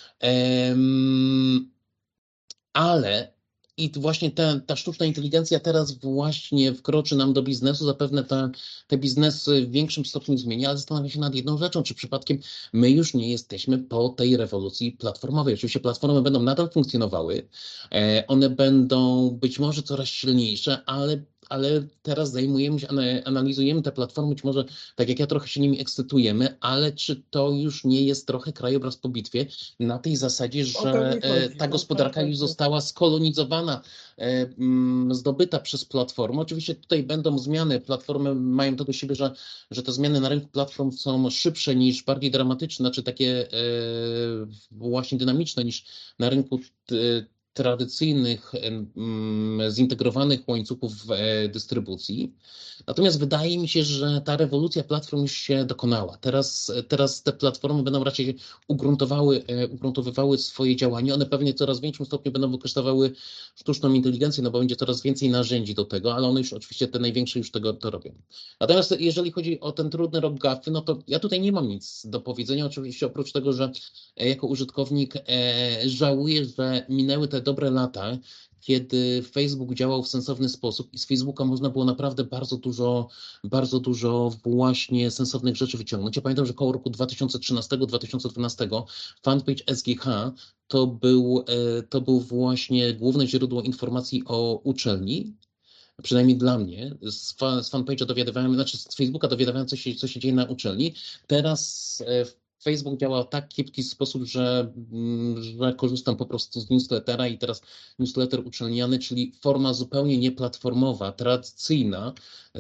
Ale i właśnie ta sztuczna inteligencja teraz właśnie wkroczy nam do biznesu, zapewne te biznesy w większym stopniu zmienia, ale zastanawiam się nad jedną rzeczą, czy przypadkiem my już nie jesteśmy po tej rewolucji platformowej. Oczywiście platformy będą nadal funkcjonowały, one będą być może coraz silniejsze, ale teraz zajmujemy się, analizujemy te platformy, być może tak jak ja trochę się nimi ekscytujemy, ale czy to już nie jest trochę krajobraz po bitwie na tej zasadzie, O to że mi chodzi. ta No, gospodarka tak, już tak. została skolonizowana, zdobyta przez platformy. Oczywiście tutaj będą zmiany, platformy mają to do siebie, że te zmiany na rynku platform są szybsze niż, bardziej dramatyczne, czy takie właśnie dynamiczne niż na rynku tradycyjnych, zintegrowanych łańcuchów dystrybucji. Natomiast wydaje mi się, że ta rewolucja platform już się dokonała. Teraz te platformy będą raczej ugruntowywały swoje działanie. One pewnie w coraz większym stopniu będą wykorzystywały sztuczną inteligencję, no bo będzie coraz więcej narzędzi do tego, ale one już oczywiście te największe już to robią. Natomiast jeżeli chodzi o ten trudny rok GAFY, no to ja tutaj nie mam nic do powiedzenia, oczywiście oprócz tego, że jako użytkownik żałuję, że minęły te dobre lata, kiedy Facebook działał w sensowny sposób i z Facebooka można było naprawdę bardzo dużo właśnie sensownych rzeczy wyciągnąć. Ja pamiętam, że koło roku 2013-2012 fanpage SGH to był właśnie główne źródło informacji o uczelni. Przynajmniej dla mnie, z fanpage'a dowiadywałem, znaczy z Facebooka dowiadywałem, co się dzieje na uczelni. Teraz Facebook działa w tak kiepski sposób, że korzystam po prostu z newslettera i teraz newsletter uczelniany, czyli forma zupełnie nieplatformowa, tradycyjna,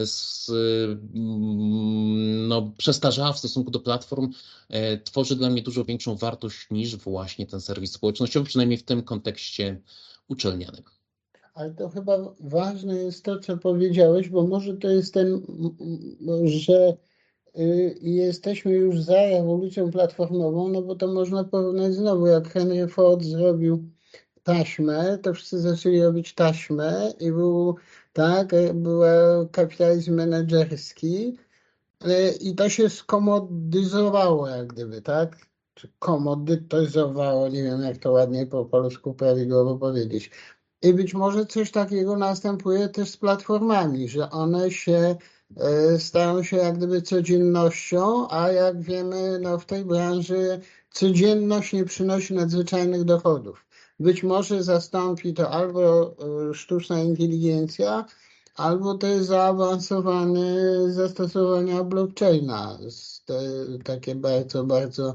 przestarzała w stosunku do platform, tworzy dla mnie dużo większą wartość niż właśnie ten serwis społecznościowy, przynajmniej w tym kontekście uczelnianym. Ale to chyba ważne jest to, co powiedziałeś, bo może to jest że jesteśmy już za rewolucją platformową, no bo to można porównać znowu, jak Henry Ford zrobił taśmę, to wszyscy zaczęli robić taśmę i był kapitalizm menedżerski i to się skomodyzowało jak gdyby, tak? Czy komodytyzowało, nie wiem jak to ładnie po polsku prawidłowo powiedzieć. I być może coś takiego następuje też z platformami, że one stają się jak gdyby codziennością, a jak wiemy, no w tej branży codzienność nie przynosi nadzwyczajnych dochodów. Być może zastąpi to albo sztuczna inteligencja, albo te zaawansowane zastosowania blockchaina, takie bardzo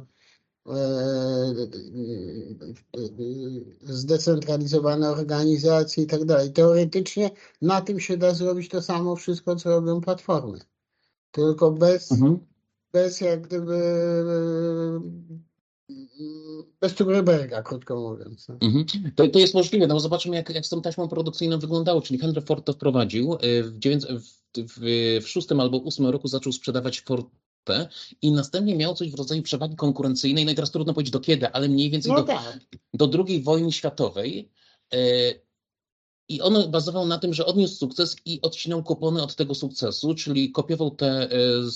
zdecentralizowane organizacje i tak dalej. Teoretycznie na tym się da zrobić to samo wszystko, co robią platformy. Tylko bez jak gdyby bez Zuckerberga, krótko mówiąc. No. To jest możliwe, no zobaczymy jak z tą taśmą produkcyjną wyglądało, czyli Henry Ford to wprowadził, w 6 albo 8 roku zaczął sprzedawać Fortę i następnie miał coś w rodzaju przewagi konkurencyjnej, no i teraz trudno powiedzieć do kiedy, ale mniej więcej No tak. do II wojny światowej I on bazował na tym, że odniósł sukces i odcinał kupony od tego sukcesu, czyli kopiował te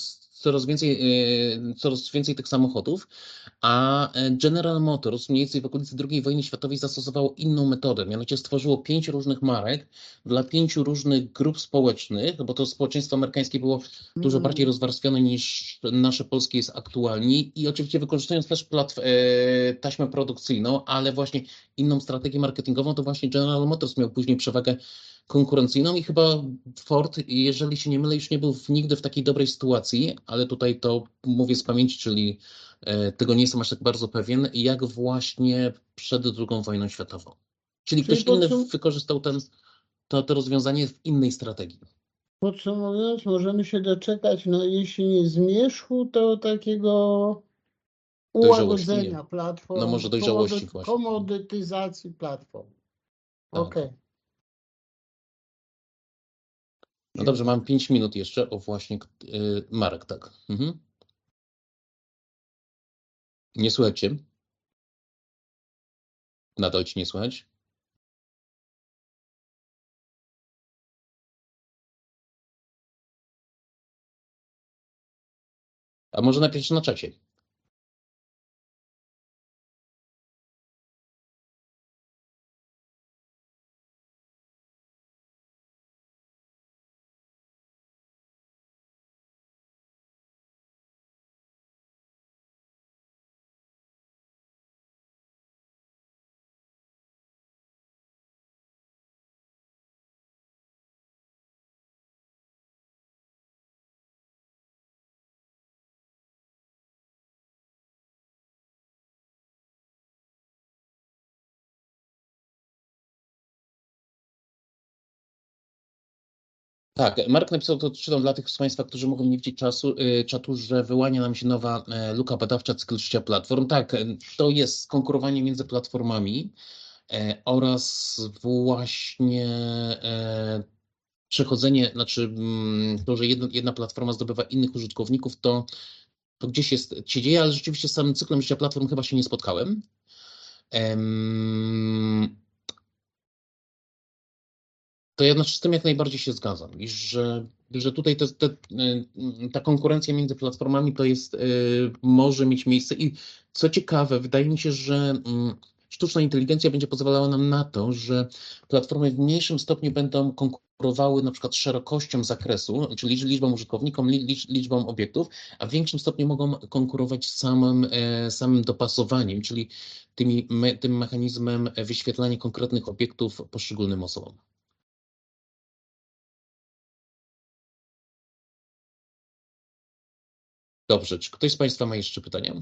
coraz więcej tych samochodów, a General Motors mniej więcej w okolicy II wojny światowej zastosowało inną metodę, mianowicie stworzyło 5 różnych marek dla 5 różnych grup społecznych, bo to społeczeństwo amerykańskie było dużo bardziej rozwarstwione niż nasze polskie jest aktualnie i oczywiście wykorzystując też taśmę produkcyjną, ale właśnie inną strategię marketingową, to właśnie General Motors miał później przewagę konkurencyjną i chyba Ford, jeżeli się nie mylę, już nie był nigdy w takiej dobrej sytuacji, ale tutaj to mówię z pamięci, czyli tego nie jestem aż tak bardzo pewien, jak właśnie przed II wojną światową. Czyli ktoś inny wykorzystał to rozwiązanie w innej strategii. Podsumowując, możemy się doczekać, no jeśli nie zmierzchu, to takiego ułagodzenia platform, No może dojrzałości właśnie. komodytyzacji platform. Tak. Okej. No dobrze, mam 5 minut jeszcze. O właśnie, Marek, tak. Mhm. Nie słychać cię? Nadal ci nie słychać? A może napisz na czacie. Tak, Mark napisał, to czytam dla tych z Państwa, którzy mogą nie widzieć czatu, że wyłania nam się nowa luka badawcza, cykl życia platform. Tak, to jest konkurowanie między platformami oraz właśnie przechodzenie, znaczy to, że jedna platforma zdobywa innych użytkowników, to gdzieś się dzieje, ale rzeczywiście z samym cyklem życia platform chyba się nie spotkałem. To ja z tym jak najbardziej się zgadzam, i że tutaj ta konkurencja między platformami to jest, może mieć miejsce i co ciekawe, wydaje mi się, że sztuczna inteligencja będzie pozwalała nam na to, że platformy w mniejszym stopniu będą konkurowały na przykład szerokością zakresu, czyli liczbą użytkowników, liczbą obiektów, a w większym stopniu mogą konkurować samym dopasowaniem, czyli tym mechanizmem wyświetlania konkretnych obiektów poszczególnym osobom. Dobrze, czy ktoś z Państwa ma jeszcze pytania?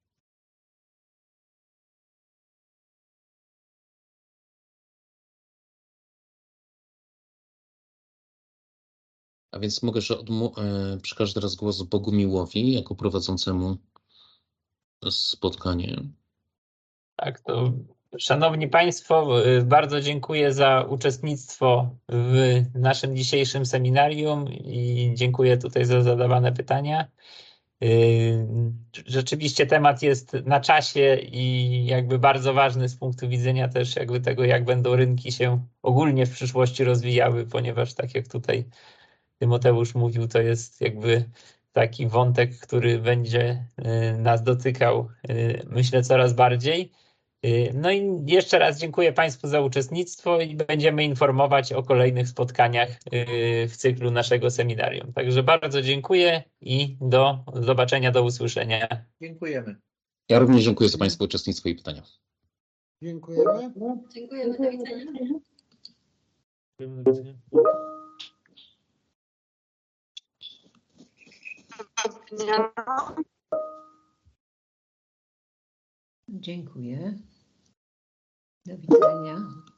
A więc mogę przekażę teraz głos Bogumiłowi jako prowadzącemu spotkanie. Tak, to szanowni Państwo, bardzo dziękuję za uczestnictwo w naszym dzisiejszym seminarium i dziękuję tutaj za zadawane pytania. Rzeczywiście temat jest na czasie i jakby bardzo ważny z punktu widzenia też jakby tego, jak będą rynki się ogólnie w przyszłości rozwijały, ponieważ tak jak tutaj Tymoteusz mówił, to jest jakby taki wątek, który będzie nas dotykał, myślę, coraz bardziej. No i jeszcze raz dziękuję Państwu za uczestnictwo i będziemy informować o kolejnych spotkaniach w cyklu naszego seminarium. Także bardzo dziękuję i do zobaczenia, do usłyszenia. Dziękujemy. Ja również dziękuję za Państwa uczestnictwo i pytania. Dziękujemy. Dziękujemy, do widzenia. Dziękuję. Do widzenia.